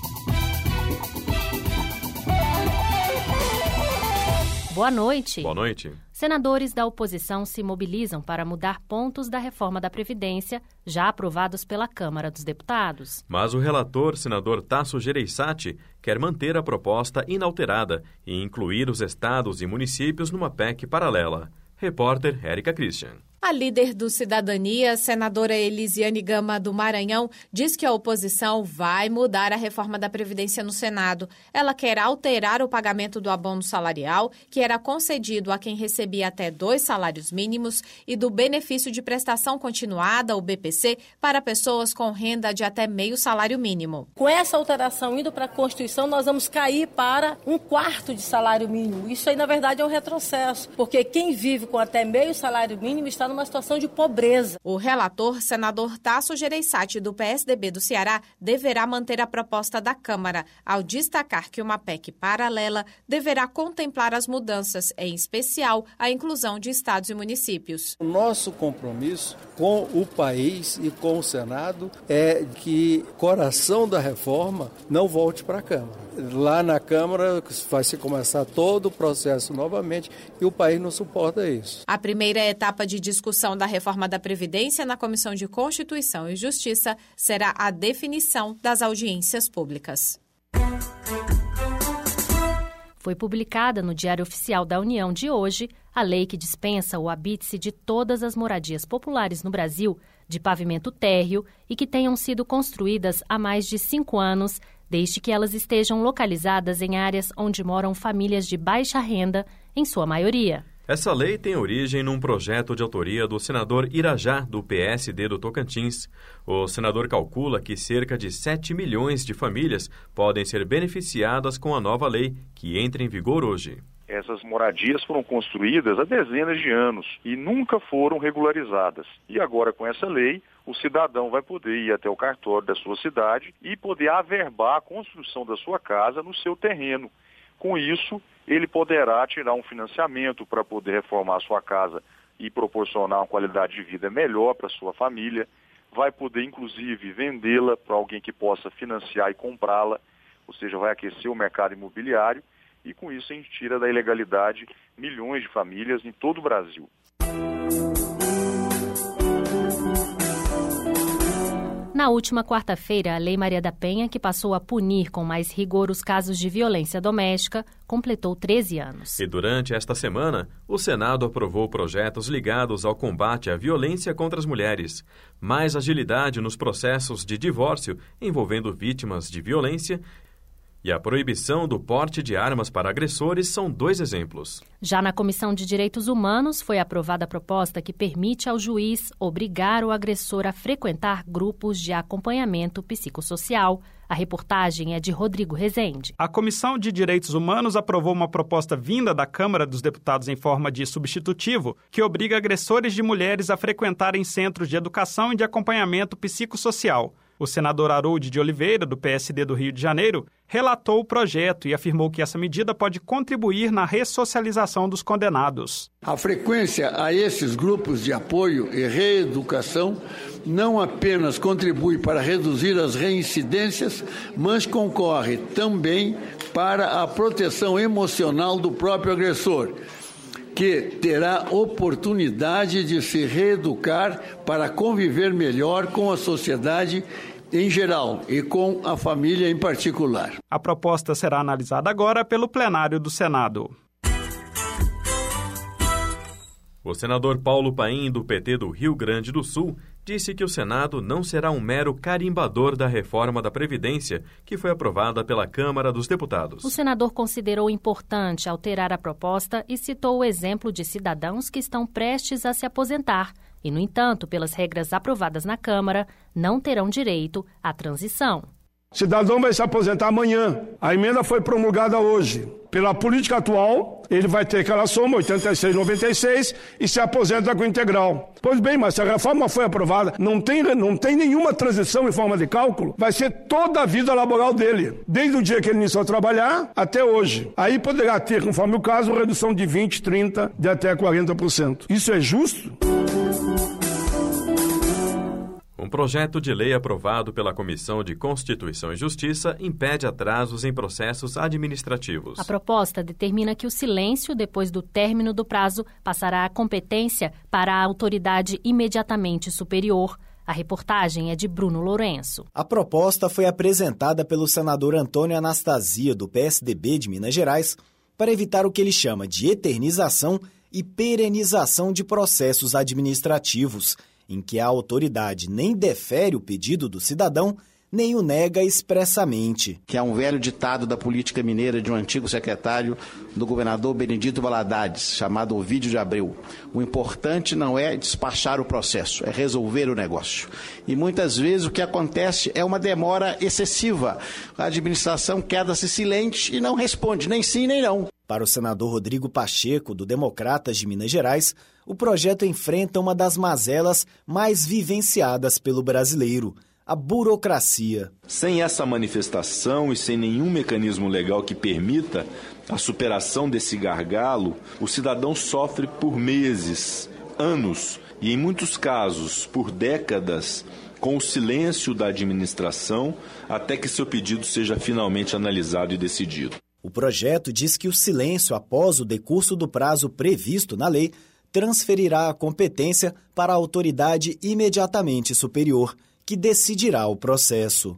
Speaker 29: Boa noite.
Speaker 13: Boa noite.
Speaker 29: Senadores da oposição se mobilizam para mudar pontos da reforma da Previdência, já aprovados pela Câmara dos Deputados.
Speaker 13: Mas o relator, senador Tasso Gereissati, quer manter a proposta inalterada e incluir os estados e municípios numa PEC paralela. Repórter Érica Christian.
Speaker 16: A líder do Cidadania, senadora Elisiane Gama do Maranhão, diz que a oposição vai mudar a reforma da Previdência no Senado. Ela quer alterar o pagamento do abono salarial, que era concedido a quem recebia até 2 salários mínimos, e do benefício de prestação continuada, o BPC, para pessoas com renda de até meio salário mínimo.
Speaker 17: Com essa alteração indo para a Constituição, nós vamos cair para 1/4 de salário mínimo. Isso aí, na verdade, é um retrocesso, porque quem vive com até meio salário mínimo está numa situação de pobreza.
Speaker 16: O relator, senador Tasso Gereissati, do PSDB do Ceará, deverá manter a proposta da Câmara, ao destacar que uma PEC paralela deverá contemplar as mudanças, em especial a inclusão de estados e municípios.
Speaker 18: O nosso compromisso com o país e com o Senado é que o coração da reforma não volte para a Câmara. Lá na Câmara vai se começar todo o processo novamente e o país não suporta isso.
Speaker 16: A primeira etapa de discussão da reforma da Previdência na Comissão de Constituição e Justiça será a definição das audiências públicas.
Speaker 29: Foi publicada no Diário Oficial da União de hoje a lei que dispensa o habite-se de todas as moradias populares no Brasil de pavimento térreo e que tenham sido construídas há mais de 5 anos, desde que elas estejam localizadas em áreas onde moram famílias de baixa renda, em sua maioria.
Speaker 13: Essa lei tem origem num projeto de autoria do senador Irajá, do PSD do Tocantins. O senador calcula que cerca de 7 milhões de famílias podem ser beneficiadas com a nova lei, que entra em vigor hoje.
Speaker 19: Essas moradias foram construídas há dezenas de anos e nunca foram regularizadas. E agora, com essa lei, o cidadão vai poder ir até o cartório da sua cidade e poder averbar a construção da sua casa no seu terreno. Com isso, ele poderá tirar um financiamento para poder reformar a sua casa e proporcionar uma qualidade de vida melhor para a sua família. Vai poder, inclusive, vendê-la para alguém que possa financiar e comprá-la, ou seja, vai aquecer o mercado imobiliário. E com isso a gente tira da ilegalidade milhões de famílias em todo o Brasil.
Speaker 29: Na última quarta-feira, a Lei Maria da Penha, que passou a punir com mais rigor os casos de violência doméstica, completou 13 anos.
Speaker 13: E durante esta semana, o Senado aprovou projetos ligados ao combate à violência contra as mulheres, mais agilidade nos processos de divórcio envolvendo vítimas de violência e a proibição do porte de armas para agressores são 2 exemplos.
Speaker 29: Já na Comissão de Direitos Humanos, foi aprovada a proposta que permite ao juiz obrigar o agressor a frequentar grupos de acompanhamento psicossocial. A reportagem é de Rodrigo Rezende.
Speaker 20: A Comissão de Direitos Humanos aprovou uma proposta vinda da Câmara dos Deputados em forma de substitutivo que obriga agressores de mulheres a frequentarem centros de educação e de acompanhamento psicossocial. O senador Harold de Oliveira, do PSD do Rio de Janeiro, relatou o projeto e afirmou que essa medida pode contribuir na ressocialização dos condenados.
Speaker 21: A frequência a esses grupos de apoio e reeducação não apenas contribui para reduzir as reincidências, mas concorre também para a proteção emocional do próprio agressor, que terá oportunidade de se reeducar para conviver melhor com a sociedade em geral e com a família em particular.
Speaker 20: A proposta será analisada agora pelo plenário do Senado.
Speaker 13: O senador Paulo Paim, do PT do Rio Grande do Sul, disse que o Senado não será um mero carimbador da reforma da Previdência, que foi aprovada pela Câmara dos Deputados.
Speaker 29: O senador considerou importante alterar a proposta e citou o exemplo de cidadãos que estão prestes a se aposentar e, no entanto, pelas regras aprovadas na Câmara, não terão direito à transição.
Speaker 22: Cidadão vai se aposentar amanhã. A emenda foi promulgada hoje. Pela política atual,
Speaker 2: ele vai ter aquela soma, 86,96, e se aposenta com integral. Pois bem, mas se a reforma foi aprovada, não tem nenhuma transição em forma de cálculo, vai ser toda a vida laboral dele, desde o dia que ele iniciou a trabalhar até hoje. Aí poderá ter, conforme o caso, redução de 20%, 30%, de até 40%. Isso é justo?
Speaker 13: Um projeto de lei aprovado pela Comissão de Constituição e Justiça impede atrasos em processos administrativos.
Speaker 29: A proposta determina que o silêncio, depois do término do prazo, passará a competência para a autoridade imediatamente superior. A reportagem é de Bruno Lourenço.
Speaker 4: A proposta foi apresentada pelo senador Antônio Anastasia, do PSDB de Minas Gerais, para evitar o que ele chama de eternização e perenização de processos administrativos, em que a autoridade nem defere o pedido do cidadão, nem o nega expressamente.
Speaker 5: Que é um velho ditado da política mineira de um antigo secretário do governador Benedito Valadares, chamado Ovídio de Abreu. O importante não é despachar o processo, é resolver o negócio. E muitas vezes o que acontece é uma demora excessiva. A administração queda-se silente e não responde, nem sim nem não.
Speaker 4: Para o senador Rodrigo Pacheco, do Democratas de Minas Gerais, o projeto enfrenta uma das mazelas mais vivenciadas pelo brasileiro: a burocracia.
Speaker 7: Sem essa manifestação e sem nenhum mecanismo legal que permita a superação desse gargalo, o cidadão sofre por meses, anos e, em muitos casos, por décadas, com o silêncio da administração, até que seu pedido seja finalmente analisado e decidido.
Speaker 4: O projeto diz que o silêncio após o decurso do prazo previsto na lei transferirá a competência para a autoridade imediatamente superior, que decidirá o processo.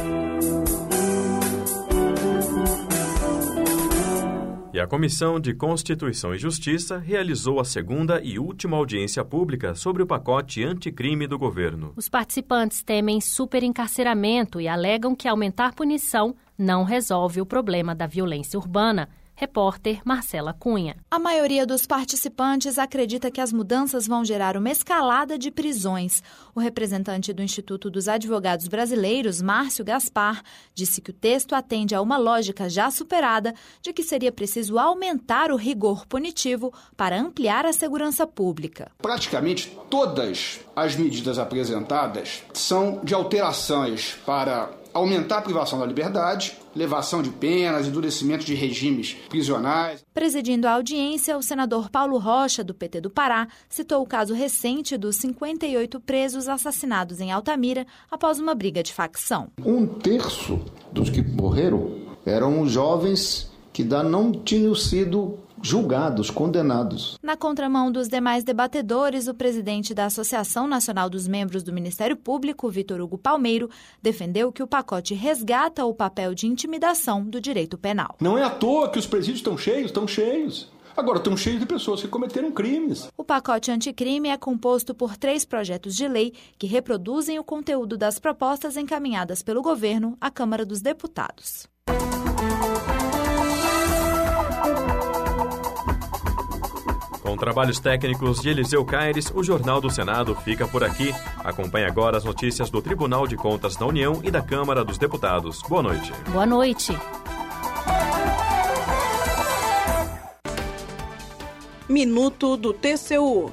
Speaker 13: E a Comissão de Constituição e Justiça realizou a segunda e última audiência pública sobre o pacote anticrime do governo.
Speaker 29: Os participantes temem superencarceramento e alegam que aumentar punição não resolve o problema da violência urbana. Repórter Marcela Cunha.
Speaker 22: A maioria dos participantes acredita que as mudanças vão gerar uma escalada de prisões. O representante do Instituto dos Advogados Brasileiros, Márcio Gaspar, disse que o texto atende a uma lógica já superada de que seria preciso aumentar o rigor punitivo para ampliar a segurança pública.
Speaker 23: Praticamente todas as medidas apresentadas são de alterações para aumentar a privação da liberdade, elevação de penas, endurecimento de regimes prisionais.
Speaker 22: Presidindo a audiência, o senador Paulo Rocha, do PT do Pará, citou o caso recente dos 58 presos assassinados em Altamira após uma briga de facção.
Speaker 21: 1/3 dos que morreram eram jovens que não tinham sido julgados, condenados.
Speaker 22: Na contramão dos demais debatedores, o presidente da Associação Nacional dos Membros do Ministério Público, Vitor Hugo Palmeiro, defendeu que o pacote resgata o papel de intimidação do direito penal.
Speaker 23: Não é à toa que os presídios estão cheios. Agora estão cheios de pessoas que cometeram crimes.
Speaker 22: O pacote anticrime é composto por 3 projetos de lei que reproduzem o conteúdo das propostas encaminhadas pelo governo à Câmara dos Deputados.
Speaker 13: Com trabalhos técnicos de Eliseu Caires, o Jornal do Senado fica por aqui. Acompanhe agora as notícias do Tribunal de Contas da União e da Câmara dos Deputados. Boa noite.
Speaker 29: Boa noite.
Speaker 24: Minuto do TCU.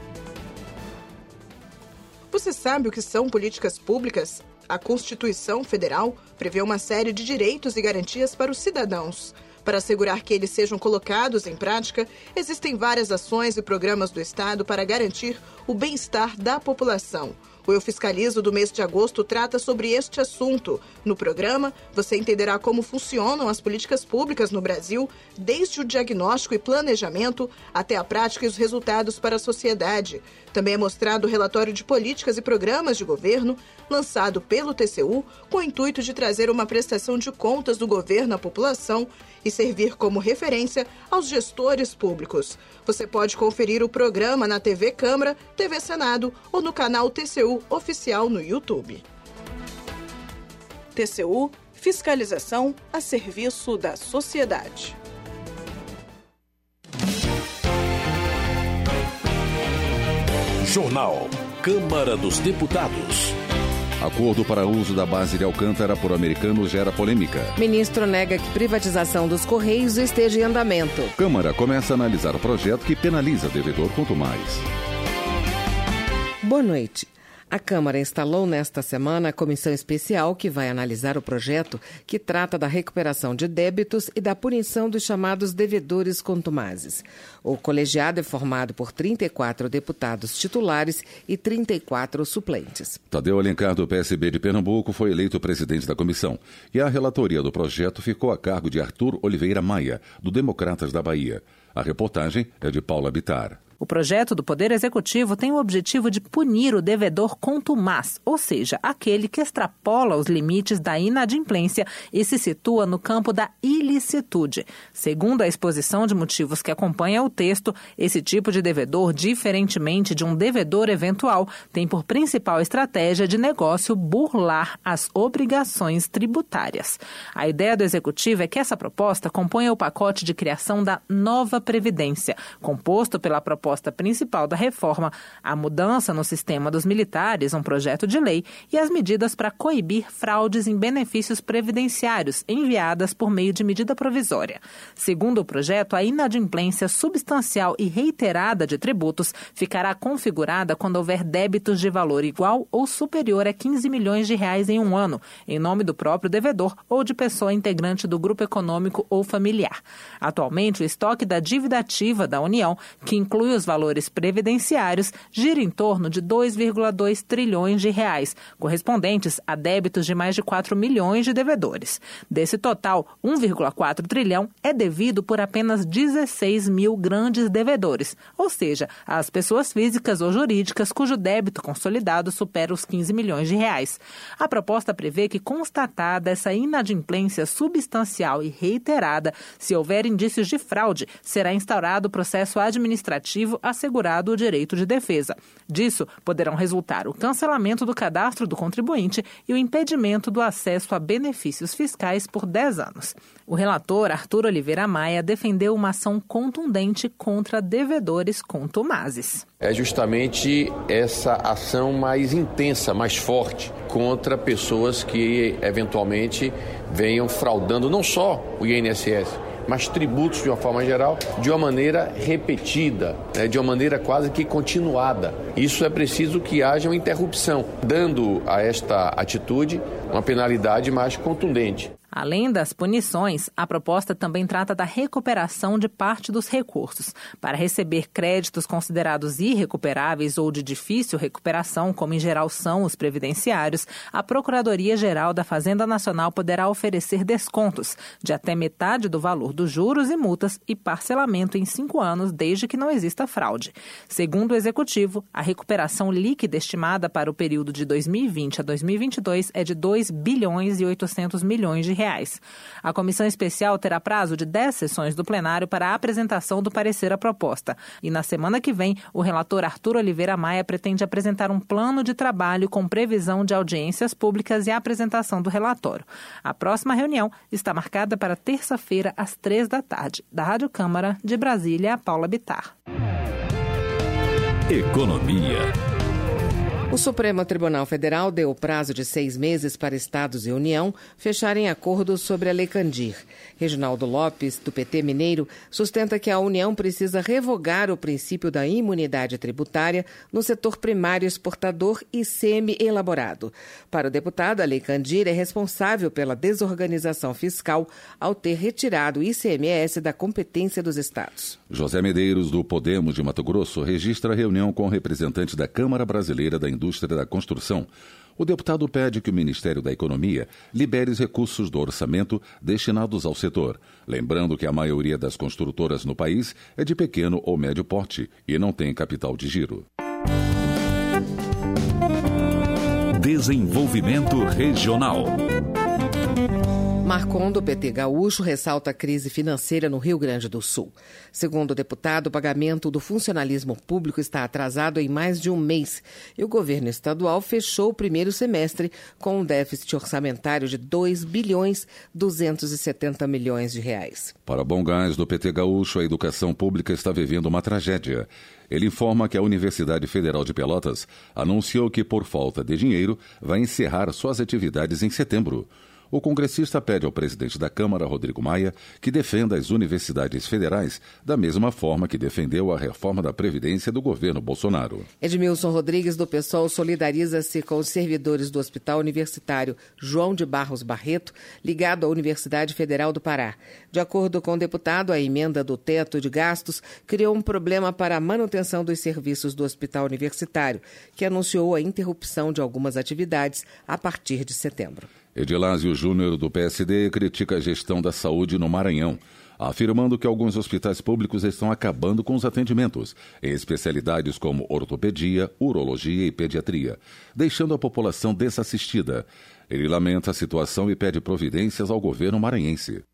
Speaker 24: Você sabe o que são políticas públicas? A Constituição Federal prevê uma série de direitos e garantias para os cidadãos. Para assegurar que eles sejam colocados em prática, existem várias ações e programas do Estado para garantir o bem-estar da população. O Eu Fiscalizo do mês de agosto trata sobre este assunto. No programa, você entenderá como funcionam as políticas públicas no Brasil, desde o diagnóstico e planejamento até a prática e os resultados para a sociedade. Também é mostrado o relatório de políticas e programas de governo, lançado pelo TCU, com o intuito de trazer uma prestação de contas do governo à população e servir como referência aos gestores públicos. Você pode conferir o programa na TV Câmara, TV Senado ou no canal TCU Oficial no YouTube. TCU, fiscalização a serviço da sociedade.
Speaker 10: Jornal Câmara dos Deputados.
Speaker 1: Acordo para uso da base de Alcântara por americanos gera polêmica.
Speaker 3: Ministro nega que privatização dos Correios esteja em andamento.
Speaker 1: Câmara começa a analisar o projeto que penaliza devedor quanto mais.
Speaker 3: Boa noite. A Câmara instalou nesta semana a comissão especial que vai analisar o projeto que trata da recuperação de débitos e da punição dos chamados devedores contumazes. O colegiado é formado por 34 deputados titulares e 34 suplentes.
Speaker 1: Tadeu Alencar, do PSB de Pernambuco, foi eleito presidente da comissão e a relatoria do projeto ficou a cargo de Arthur Oliveira Maia, do Democratas da Bahia. A reportagem é de Paula Bittar.
Speaker 6: O projeto do Poder Executivo tem o objetivo de punir o devedor contumaz, ou seja, aquele que extrapola os limites da inadimplência e se situa no campo da ilicitude. Segundo a exposição de motivos que acompanha o texto, esse tipo de devedor, diferentemente de um devedor eventual, tem por principal estratégia de negócio burlar as obrigações tributárias. A ideia do Executivo é que essa proposta componha o pacote de criação da nova Previdência, composto pela proposta principal da reforma, a mudança no sistema dos militares, um projeto de lei, e as medidas para coibir fraudes em benefícios previdenciários enviadas por meio de medida provisória. Segundo o projeto, a inadimplência substancial e reiterada de tributos ficará configurada quando houver débitos de valor igual ou superior a 15 milhões de reais em um ano, em nome do próprio devedor ou de pessoa integrante do grupo econômico ou familiar. Atualmente, o estoque da dívida ativa da União, que inclui os valores previdenciários, gira em torno de 2,2 trilhões de reais, correspondentes a débitos de mais de 4 milhões de devedores. Desse total, 1,4 trilhão é devido por apenas 16 mil grandes devedores, ou seja, as pessoas físicas ou jurídicas cujo débito consolidado supera os 15 milhões de reais. A proposta prevê que, constatada essa inadimplência substancial e reiterada, se houver indícios de fraude, será instaurado o processo administrativo assegurado o direito de defesa. Disso, poderão resultar o cancelamento do cadastro do contribuinte e o impedimento do acesso a benefícios fiscais por 10 anos. O relator, Arthur Oliveira Maia, defendeu uma ação contundente contra devedores contumazes.
Speaker 8: É justamente essa ação mais intensa, mais forte, contra pessoas que eventualmente venham fraudando não só o INSS, mas tributos de uma forma geral, de uma maneira repetida, de uma maneira quase que continuada. Isso é preciso que haja uma interrupção, dando a esta atitude uma penalidade mais contundente.
Speaker 6: Além das punições, a proposta também trata da recuperação de parte dos recursos. Para receber créditos considerados irrecuperáveis ou de difícil recuperação, como em geral são os previdenciários, a Procuradoria-Geral da Fazenda Nacional poderá oferecer descontos de até metade do valor dos juros e multas e parcelamento em 5 anos, desde que não exista fraude. Segundo o Executivo, a recuperação líquida estimada para o período de 2020 a 2022 é de 2 bilhões e 800 milhões de reais. A comissão especial terá prazo de 10 sessões do plenário para a apresentação do parecer à proposta. E na semana que vem, o relator Arthur Oliveira Maia pretende apresentar um plano de trabalho com previsão de audiências públicas e a apresentação do relatório. A próxima reunião está marcada para terça-feira, às 3 da tarde. Da Rádio Câmara, de Brasília, Paula Bittar.
Speaker 1: Economia.
Speaker 3: O Supremo Tribunal Federal deu prazo de 6 meses para Estados e União fecharem acordos sobre a Lei Candir. Reginaldo Lopes, do PT Mineiro, sustenta que a União precisa revogar o princípio da imunidade tributária no setor primário exportador e semi-elaborado. Para o deputado, a Lei Candir é responsável pela desorganização fiscal ao ter retirado o ICMS da competência dos estados.
Speaker 1: José Medeiros, do Podemos de Mato Grosso, registra reunião com representantes da Câmara Brasileira da Indústria da Construção. O deputado pede que o Ministério da Economia libere os recursos do orçamento destinados ao setor, lembrando que a maioria das construtoras no país é de pequeno ou médio porte e não tem capital de giro.
Speaker 10: Desenvolvimento regional.
Speaker 3: Marcon, do PT gaúcho, ressalta a crise financeira no Rio Grande do Sul. Segundo o deputado, o pagamento do funcionalismo público está atrasado em mais de um mês e o governo estadual fechou o primeiro semestre com um déficit orçamentário de 2,270 bilhões de reais.
Speaker 1: Para Bom Gás, do PT gaúcho, a educação pública está vivendo uma tragédia. Ele informa que a Universidade Federal de Pelotas anunciou que, por falta de dinheiro, vai encerrar suas atividades em setembro. O congressista pede ao presidente da Câmara, Rodrigo Maia, que defenda as universidades federais da mesma forma que defendeu a reforma da Previdência do governo Bolsonaro.
Speaker 3: Edmilson Rodrigues, do PSOL, solidariza-se com os servidores do Hospital Universitário João de Barros Barreto, ligado à Universidade Federal do Pará. De acordo com o deputado, a emenda do teto de gastos criou um problema para a manutenção dos serviços do Hospital Universitário, que anunciou a interrupção de algumas atividades a partir de setembro.
Speaker 1: Edilásio Júnior, do PSD, critica a gestão da saúde no Maranhão, afirmando que alguns hospitais públicos estão acabando com os atendimentos, em especialidades como ortopedia, urologia e pediatria, deixando a população desassistida. Ele lamenta a situação e pede providências ao governo maranhense.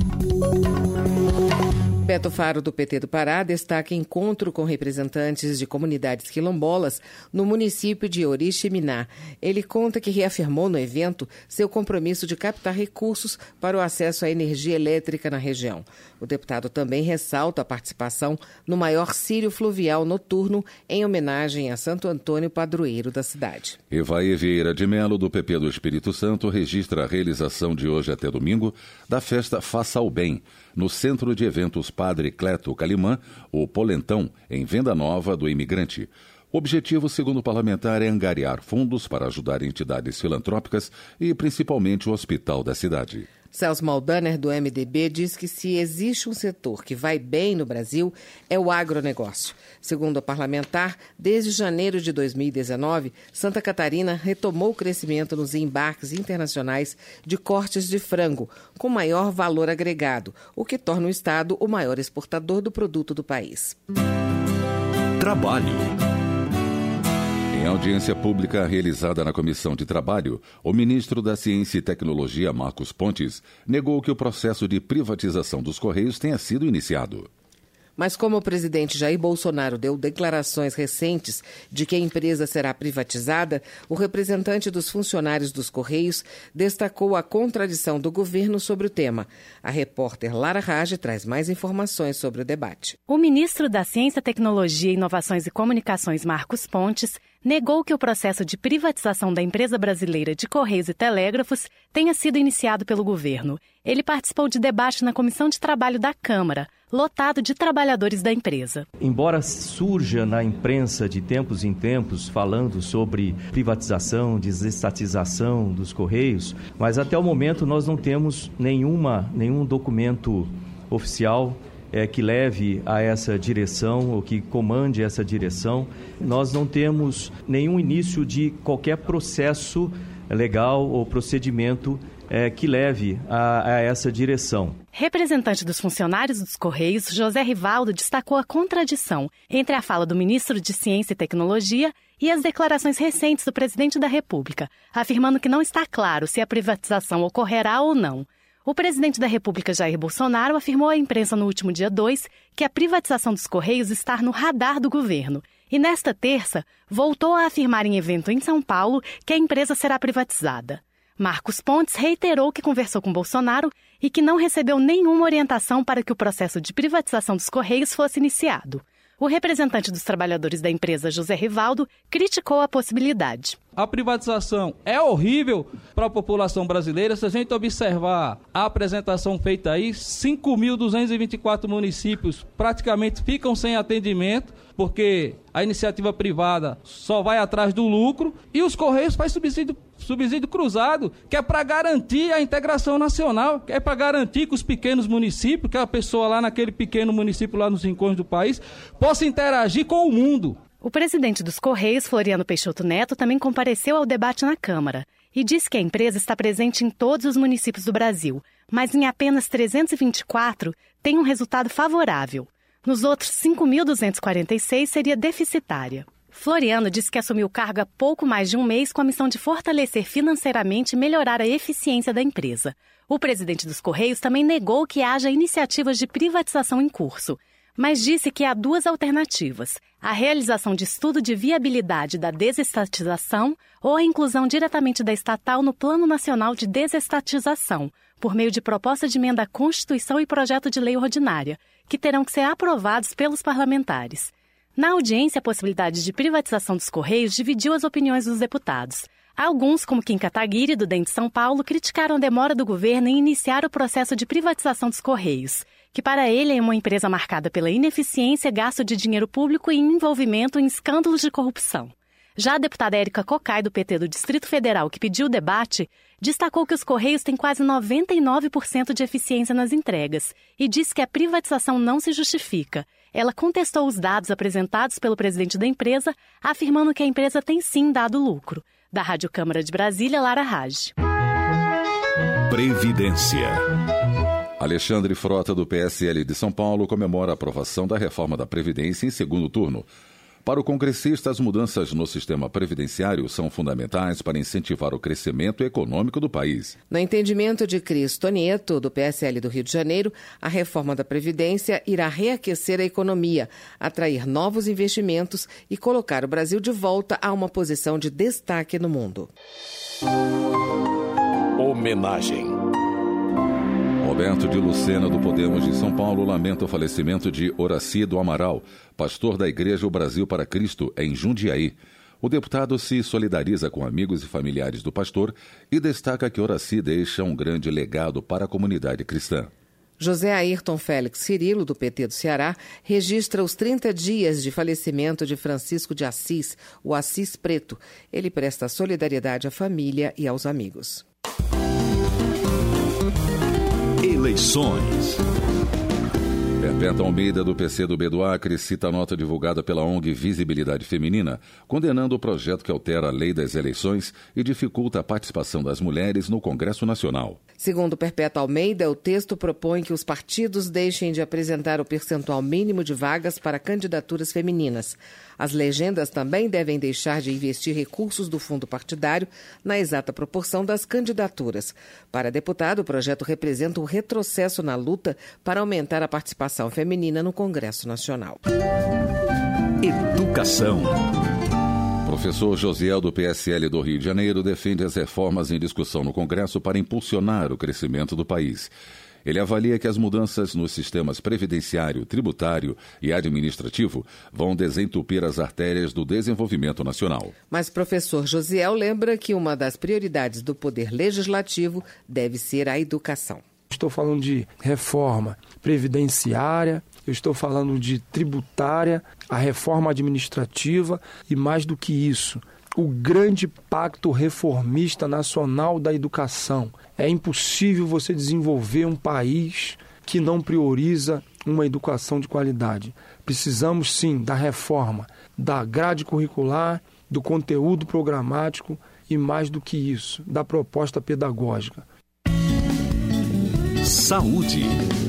Speaker 3: Beto Faro, do PT do Pará, destaca encontro com representantes de comunidades quilombolas no município de Oriximiná. Ele conta que reafirmou no evento seu compromisso de captar recursos para o acesso à energia elétrica na região. O deputado também ressalta a participação no maior círio fluvial noturno em homenagem a Santo Antônio, padroeiro da cidade.
Speaker 1: Evaí Vieira de Melo, do PP do Espírito Santo, registra a realização de hoje até domingo da festa Faça o Bem, no Centro de Eventos Padre Cleto Calimã, o Polentão, em Venda Nova do Imigrante. O objetivo, segundo o parlamentar, é angariar fundos para ajudar entidades filantrópicas e principalmente o hospital da cidade.
Speaker 3: Celso Maldaner, do MDB, diz que se existe um setor que vai bem no Brasil, é o agronegócio. Segundo o parlamentar, desde janeiro de 2019, Santa Catarina retomou o crescimento nos embarques internacionais de cortes de frango, com maior valor agregado, o que torna o estado o maior exportador do produto do país.
Speaker 1: Trabalho. Em audiência pública realizada na Comissão de Trabalho, o ministro da Ciência e Tecnologia, Marcos Pontes, negou que o processo de privatização dos Correios tenha sido iniciado.
Speaker 3: Mas como o presidente Jair Bolsonaro deu declarações recentes de que a empresa será privatizada, o representante dos funcionários dos Correios destacou a contradição do governo sobre o tema. A repórter Lara Rage traz mais informações sobre o debate.
Speaker 29: O ministro da Ciência, Tecnologia, Inovações e Comunicações, Marcos Pontes, negou que o processo de privatização da empresa brasileira de Correios e Telégrafos tenha sido iniciado pelo governo. Ele participou de debate na Comissão de Trabalho da Câmara, lotado de trabalhadores da empresa.
Speaker 9: Embora surja na imprensa de tempos em tempos falando sobre privatização, desestatização dos Correios, mas até o momento nós não temos nenhum documento oficial que leve a essa direção ou que comande essa direção. Nós não temos nenhum início de qualquer processo legal ou procedimento que leve a essa direção.
Speaker 29: Representante dos funcionários dos Correios, José Rivaldo, destacou a contradição entre a fala do ministro de Ciência e Tecnologia e as declarações recentes do presidente da República, afirmando que não está claro se a privatização ocorrerá ou não. O presidente da República, Jair Bolsonaro, afirmou à imprensa no último dia 2 que a privatização dos Correios está no radar do governo. E nesta terça, voltou a afirmar em evento em São Paulo que a empresa será privatizada. Marcos Pontes reiterou que conversou com Bolsonaro e que não recebeu nenhuma orientação para que o processo de privatização dos Correios fosse iniciado. O representante dos trabalhadores da empresa, José Rivaldo, criticou a possibilidade.
Speaker 11: A privatização é horrível para a população brasileira. Se a gente observar a apresentação feita aí, 5.224 municípios praticamente ficam sem atendimento, porque a iniciativa privada só vai atrás do lucro e os Correios fazem subsídio cruzado, que é para garantir a integração nacional, que é para garantir que os pequenos municípios, que a pessoa lá naquele pequeno município lá nos rincões do país, possa interagir com o mundo.
Speaker 29: O presidente dos Correios, Floriano Peixoto Neto, também compareceu ao debate na Câmara e disse que a empresa está presente em todos os municípios do Brasil, mas em apenas 324 tem um resultado favorável. Nos outros 5.246 seria deficitária. Floriano disse que assumiu o cargo há pouco mais de um mês com a missão de fortalecer financeiramente e melhorar a eficiência da empresa. O presidente dos Correios também negou que haja iniciativas de privatização em curso, mas disse que há duas alternativas: a realização de estudo de viabilidade da desestatização ou a inclusão diretamente da estatal no Plano Nacional de Desestatização, por meio de proposta de emenda à Constituição e projeto de lei ordinária, que terão que ser aprovados pelos parlamentares. Na audiência, a possibilidade de privatização dos Correios dividiu as opiniões dos deputados. Alguns, como Kim Kataguiri, do DEM de São Paulo, criticaram a demora do governo em iniciar o processo de privatização dos Correios, que para ele é uma empresa marcada pela ineficiência, gasto de dinheiro público e envolvimento em escândalos de corrupção. Já a deputada Érica Cocai, do PT do Distrito Federal, que pediu o debate, destacou que os Correios têm quase 99% de eficiência nas entregas e disse que a privatização não se justifica. Ela contestou os dados apresentados pelo presidente da empresa, afirmando que a empresa tem sim dado lucro. Da Rádio Câmara de Brasília, Lara Raj.
Speaker 1: Previdência. Alexandre Frota, do PSL de São Paulo, comemora a aprovação da reforma da Previdência em segundo turno. Para o congressista, as mudanças no sistema previdenciário são fundamentais para incentivar o crescimento econômico do país.
Speaker 3: No entendimento de Cris Tonieto, do PSL do Rio de Janeiro, a reforma da Previdência irá reaquecer a economia, atrair novos investimentos e colocar o Brasil de volta a uma posição de destaque no mundo.
Speaker 10: Homenagem.
Speaker 1: Roberto de Lucena, do Podemos de São Paulo, lamenta o falecimento de Horaci do Amaral, pastor da Igreja O Brasil para Cristo, em Jundiaí. O deputado se solidariza com amigos e familiares do pastor e destaca que Horaci deixa um grande legado para a comunidade cristã.
Speaker 3: José Ayrton Félix Cirilo, do PT do Ceará, registra os 30 dias de falecimento de Francisco de Assis, o Assis Preto. Ele presta solidariedade à família e aos amigos.
Speaker 10: Eleições.
Speaker 1: Perpétua Almeida, do PCdoB do Acre, cita a nota divulgada pela ONG Visibilidade Feminina, condenando o projeto que altera a lei das eleições e dificulta a participação das mulheres no Congresso Nacional.
Speaker 3: Segundo Perpétua Almeida, o texto propõe que os partidos deixem de apresentar o percentual mínimo de vagas para candidaturas femininas. As legendas também devem deixar de investir recursos do fundo partidário na exata proporção das candidaturas. Para deputado, o projeto representa um retrocesso na luta para aumentar a participação feminina no Congresso Nacional.
Speaker 10: Educação.
Speaker 1: Professor Josiel, do PSL do Rio de Janeiro, defende as reformas em discussão no Congresso para impulsionar o crescimento do país. Ele avalia que as mudanças nos sistemas previdenciário, tributário e administrativo vão desentupir as artérias do desenvolvimento nacional.
Speaker 3: Mas professor Josiel lembra que uma das prioridades do Poder Legislativo deve ser a educação.
Speaker 12: Estou falando de reforma previdenciária, eu estou falando de tributária, a reforma administrativa e, mais do que isso, o grande pacto reformista nacional da educação. É impossível você desenvolver um país que não prioriza uma educação de qualidade. Precisamos, sim, da reforma, da grade curricular, do conteúdo programático e, mais do que isso, da proposta pedagógica.
Speaker 10: Saúde.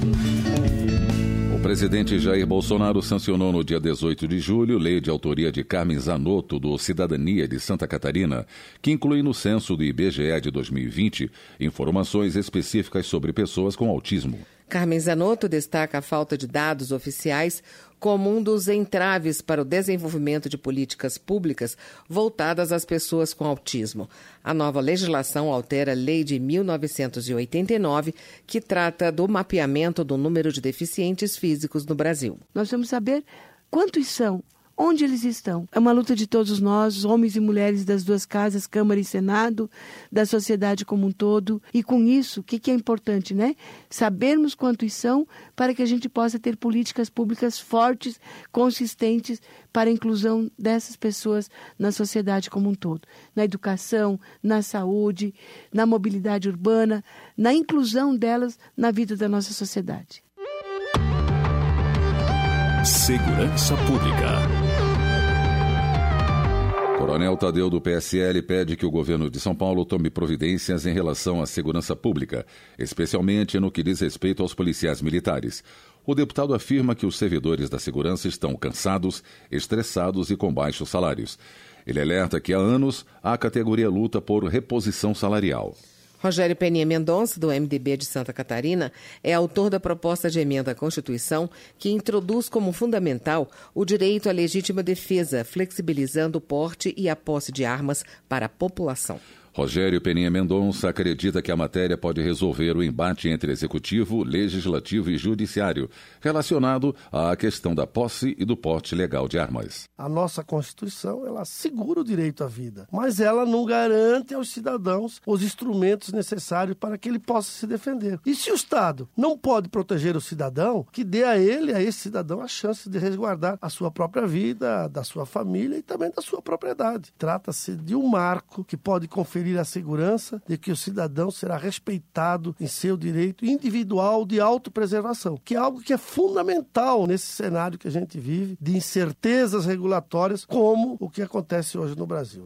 Speaker 1: O presidente Jair Bolsonaro sancionou no dia 18 de julho lei de autoria de Carmen Zanotto, do Cidadania de Santa Catarina, que inclui no censo do IBGE de 2020 informações específicas sobre pessoas com autismo.
Speaker 3: Carmen Zanotto destaca a falta de dados oficiais como um dos entraves para o desenvolvimento de políticas públicas voltadas às pessoas com autismo. A nova legislação altera a lei de 1989, que trata do mapeamento do número de deficientes físicos no Brasil.
Speaker 14: Nós vamos saber quantos são, onde eles estão. É uma luta de todos nós, homens e mulheres das duas casas, Câmara e Senado, da sociedade como um todo. E com isso, o que é importante, né? Sabermos quantos são para que a gente possa ter políticas públicas fortes, consistentes para a inclusão dessas pessoas na sociedade como um todo. Na educação, na saúde, na mobilidade urbana, na inclusão delas na vida da nossa sociedade.
Speaker 10: Segurança Pública.
Speaker 1: Coronel Tadeu, do PSL, pede que o governo de São Paulo tome providências em relação à segurança pública, especialmente no que diz respeito aos policiais militares. o deputado afirma que os servidores da segurança estão cansados, estressados e com baixos salários. Ele alerta que há anos a categoria luta por reposição salarial.
Speaker 3: Rogério Peninha Mendonça, do MDB de Santa Catarina, é autor da proposta de emenda à Constituição que introduz como fundamental o direito à legítima defesa, flexibilizando o porte e a posse de armas para a população.
Speaker 1: Rogério Peninha Mendonça acredita que a matéria pode resolver o embate entre executivo, legislativo e judiciário, relacionado à questão da posse e do porte legal de armas.
Speaker 15: A nossa Constituição, ela assegura o direito à vida, mas ela não garante aos cidadãos os instrumentos necessários para que ele possa se defender. E se o Estado não pode proteger o cidadão, que dê a esse cidadão, a chance de resguardar a sua própria vida, da sua família e também da sua propriedade. Trata-se de um marco que pode conferir a segurança de que o cidadão será respeitado em seu direito individual de autopreservação, que é algo que é fundamental nesse cenário que a gente vive, de incertezas regulatórias, como o que acontece hoje no Brasil.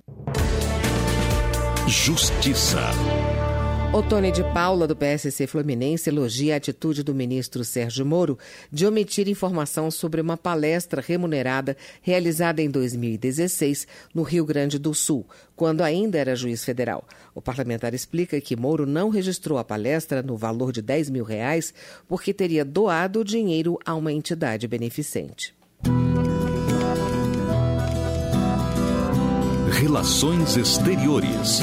Speaker 10: Justiça.
Speaker 3: Otônia de Paula, do PSC Fluminense, elogia a atitude do ministro Sérgio Moro de omitir informação sobre uma palestra remunerada realizada em 2016 no Rio Grande do Sul, quando ainda era juiz federal. O parlamentar explica que Moro não registrou a palestra no valor de R$10 mil porque teria doado o dinheiro a uma entidade beneficente.
Speaker 10: Relações Exteriores.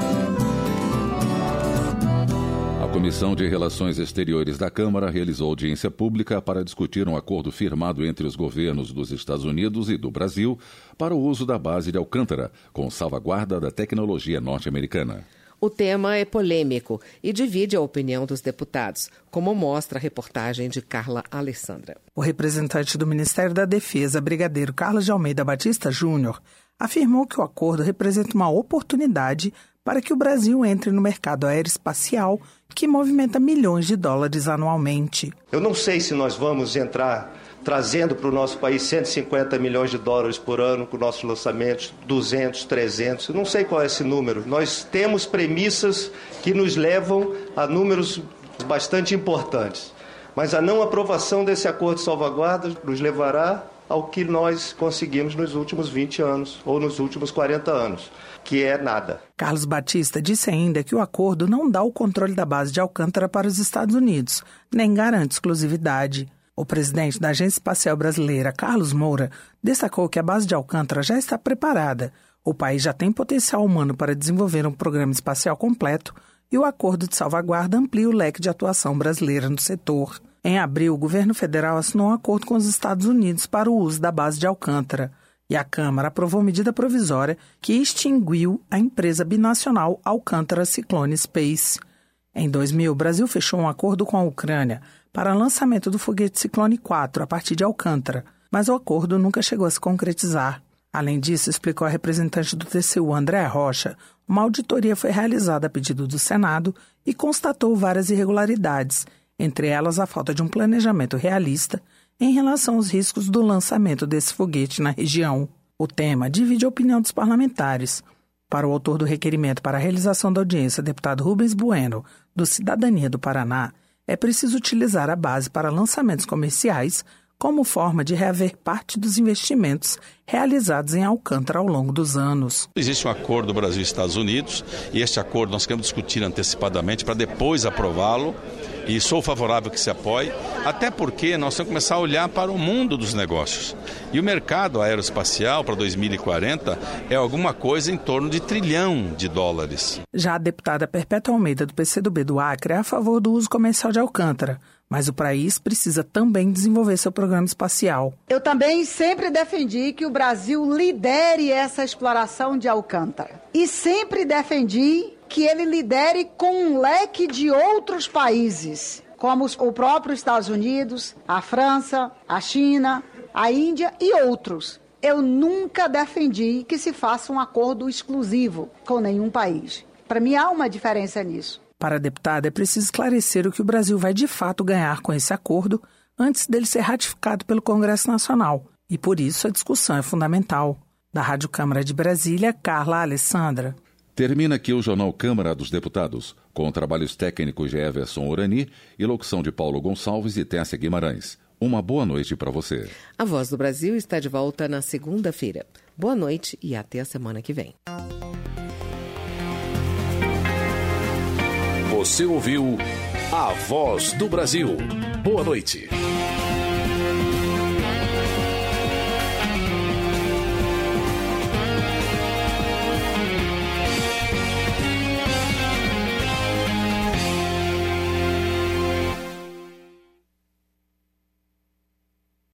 Speaker 1: A Comissão de Relações Exteriores da Câmara realizou audiência pública para discutir um acordo firmado entre os governos dos Estados Unidos e do Brasil para o uso da base de Alcântara, com salvaguarda da tecnologia norte-americana.
Speaker 3: O tema é polêmico e divide a opinião dos deputados, como mostra a reportagem de Carla Alessandra.
Speaker 16: O representante do Ministério da Defesa, brigadeiro Carlos de Almeida Batista Júnior, afirmou que o acordo representa uma oportunidade para que o Brasil entre no mercado aeroespacial, que movimenta milhões de dólares anualmente.
Speaker 17: Eu não sei se nós vamos entrar trazendo para o nosso país 150 milhões de dólares por ano com nossos lançamentos, 200, 300, eu não sei qual é esse número. Nós temos premissas que nos levam a números bastante importantes, mas a não aprovação desse acordo de salvaguarda nos levará ao que nós conseguimos nos últimos 20 anos ou nos últimos 40 anos, que é nada.
Speaker 16: Carlos Batista disse ainda que o acordo não dá o controle da base de Alcântara para os Estados Unidos, nem garante exclusividade. O presidente da Agência Espacial Brasileira, Carlos Moura, destacou que a base de Alcântara já está preparada. O país já tem potencial humano para desenvolver um programa espacial completo e o acordo de salvaguarda amplia o leque de atuação brasileira no setor. Em abril, o governo federal assinou um acordo com os Estados Unidos para o uso da base de Alcântara e a Câmara aprovou medida provisória que extinguiu a empresa binacional Alcântara Cyclone Space. Em 2000, o Brasil fechou um acordo com a Ucrânia para o lançamento do foguete Ciclone 4 a partir de Alcântara, mas o acordo nunca chegou a se concretizar. Além disso, explicou a representante do TCU, Andréa Rocha, uma auditoria foi realizada a pedido do Senado e constatou várias irregularidades, entre elas a falta de um planejamento realista em relação aos riscos do lançamento desse foguete na região. O tema divide a opinião dos parlamentares. Para o autor do requerimento para a realização da audiência, deputado Rubens Bueno, do Cidadania do Paraná, é preciso utilizar a base para lançamentos comerciais como forma de reaver parte dos investimentos realizados em Alcântara ao longo dos anos.
Speaker 18: Existe um acordo do Brasil e Estados Unidos e este acordo nós queremos discutir antecipadamente para depois aprová-lo. E sou favorável que se apoie, até porque nós temos que começar a olhar para o mundo dos negócios. E o mercado aeroespacial para 2040 é alguma coisa em torno de $1 trilhão.
Speaker 16: Já a deputada Perpétua Almeida, do PCdoB do Acre, é a favor do uso comercial de Alcântara, mas o país precisa também desenvolver seu programa espacial.
Speaker 19: Eu também sempre defendi que o Brasil lidere essa exploração de Alcântara. E sempre defendi que ele lidere com um leque de outros países, como o próprio Estados Unidos, a França, a China, a Índia e outros. Eu nunca defendi que se faça um acordo exclusivo com nenhum país. Para mim, há uma diferença nisso.
Speaker 16: Para a deputada, é preciso esclarecer o que o Brasil vai de fato ganhar com esse acordo antes dele ser ratificado pelo Congresso Nacional. E por isso a discussão é fundamental. Da Rádio Câmara de Brasília, Carla Alessandra.
Speaker 1: Termina aqui o Jornal Câmara dos Deputados, com trabalhos técnicos de Everson Orani e locução de Paulo Gonçalves e Téssia Guimarães. Uma boa noite para você.
Speaker 3: A Voz do Brasil está de volta na segunda-feira. Boa noite e até a semana que vem.
Speaker 10: Você ouviu A Voz do Brasil. Boa noite.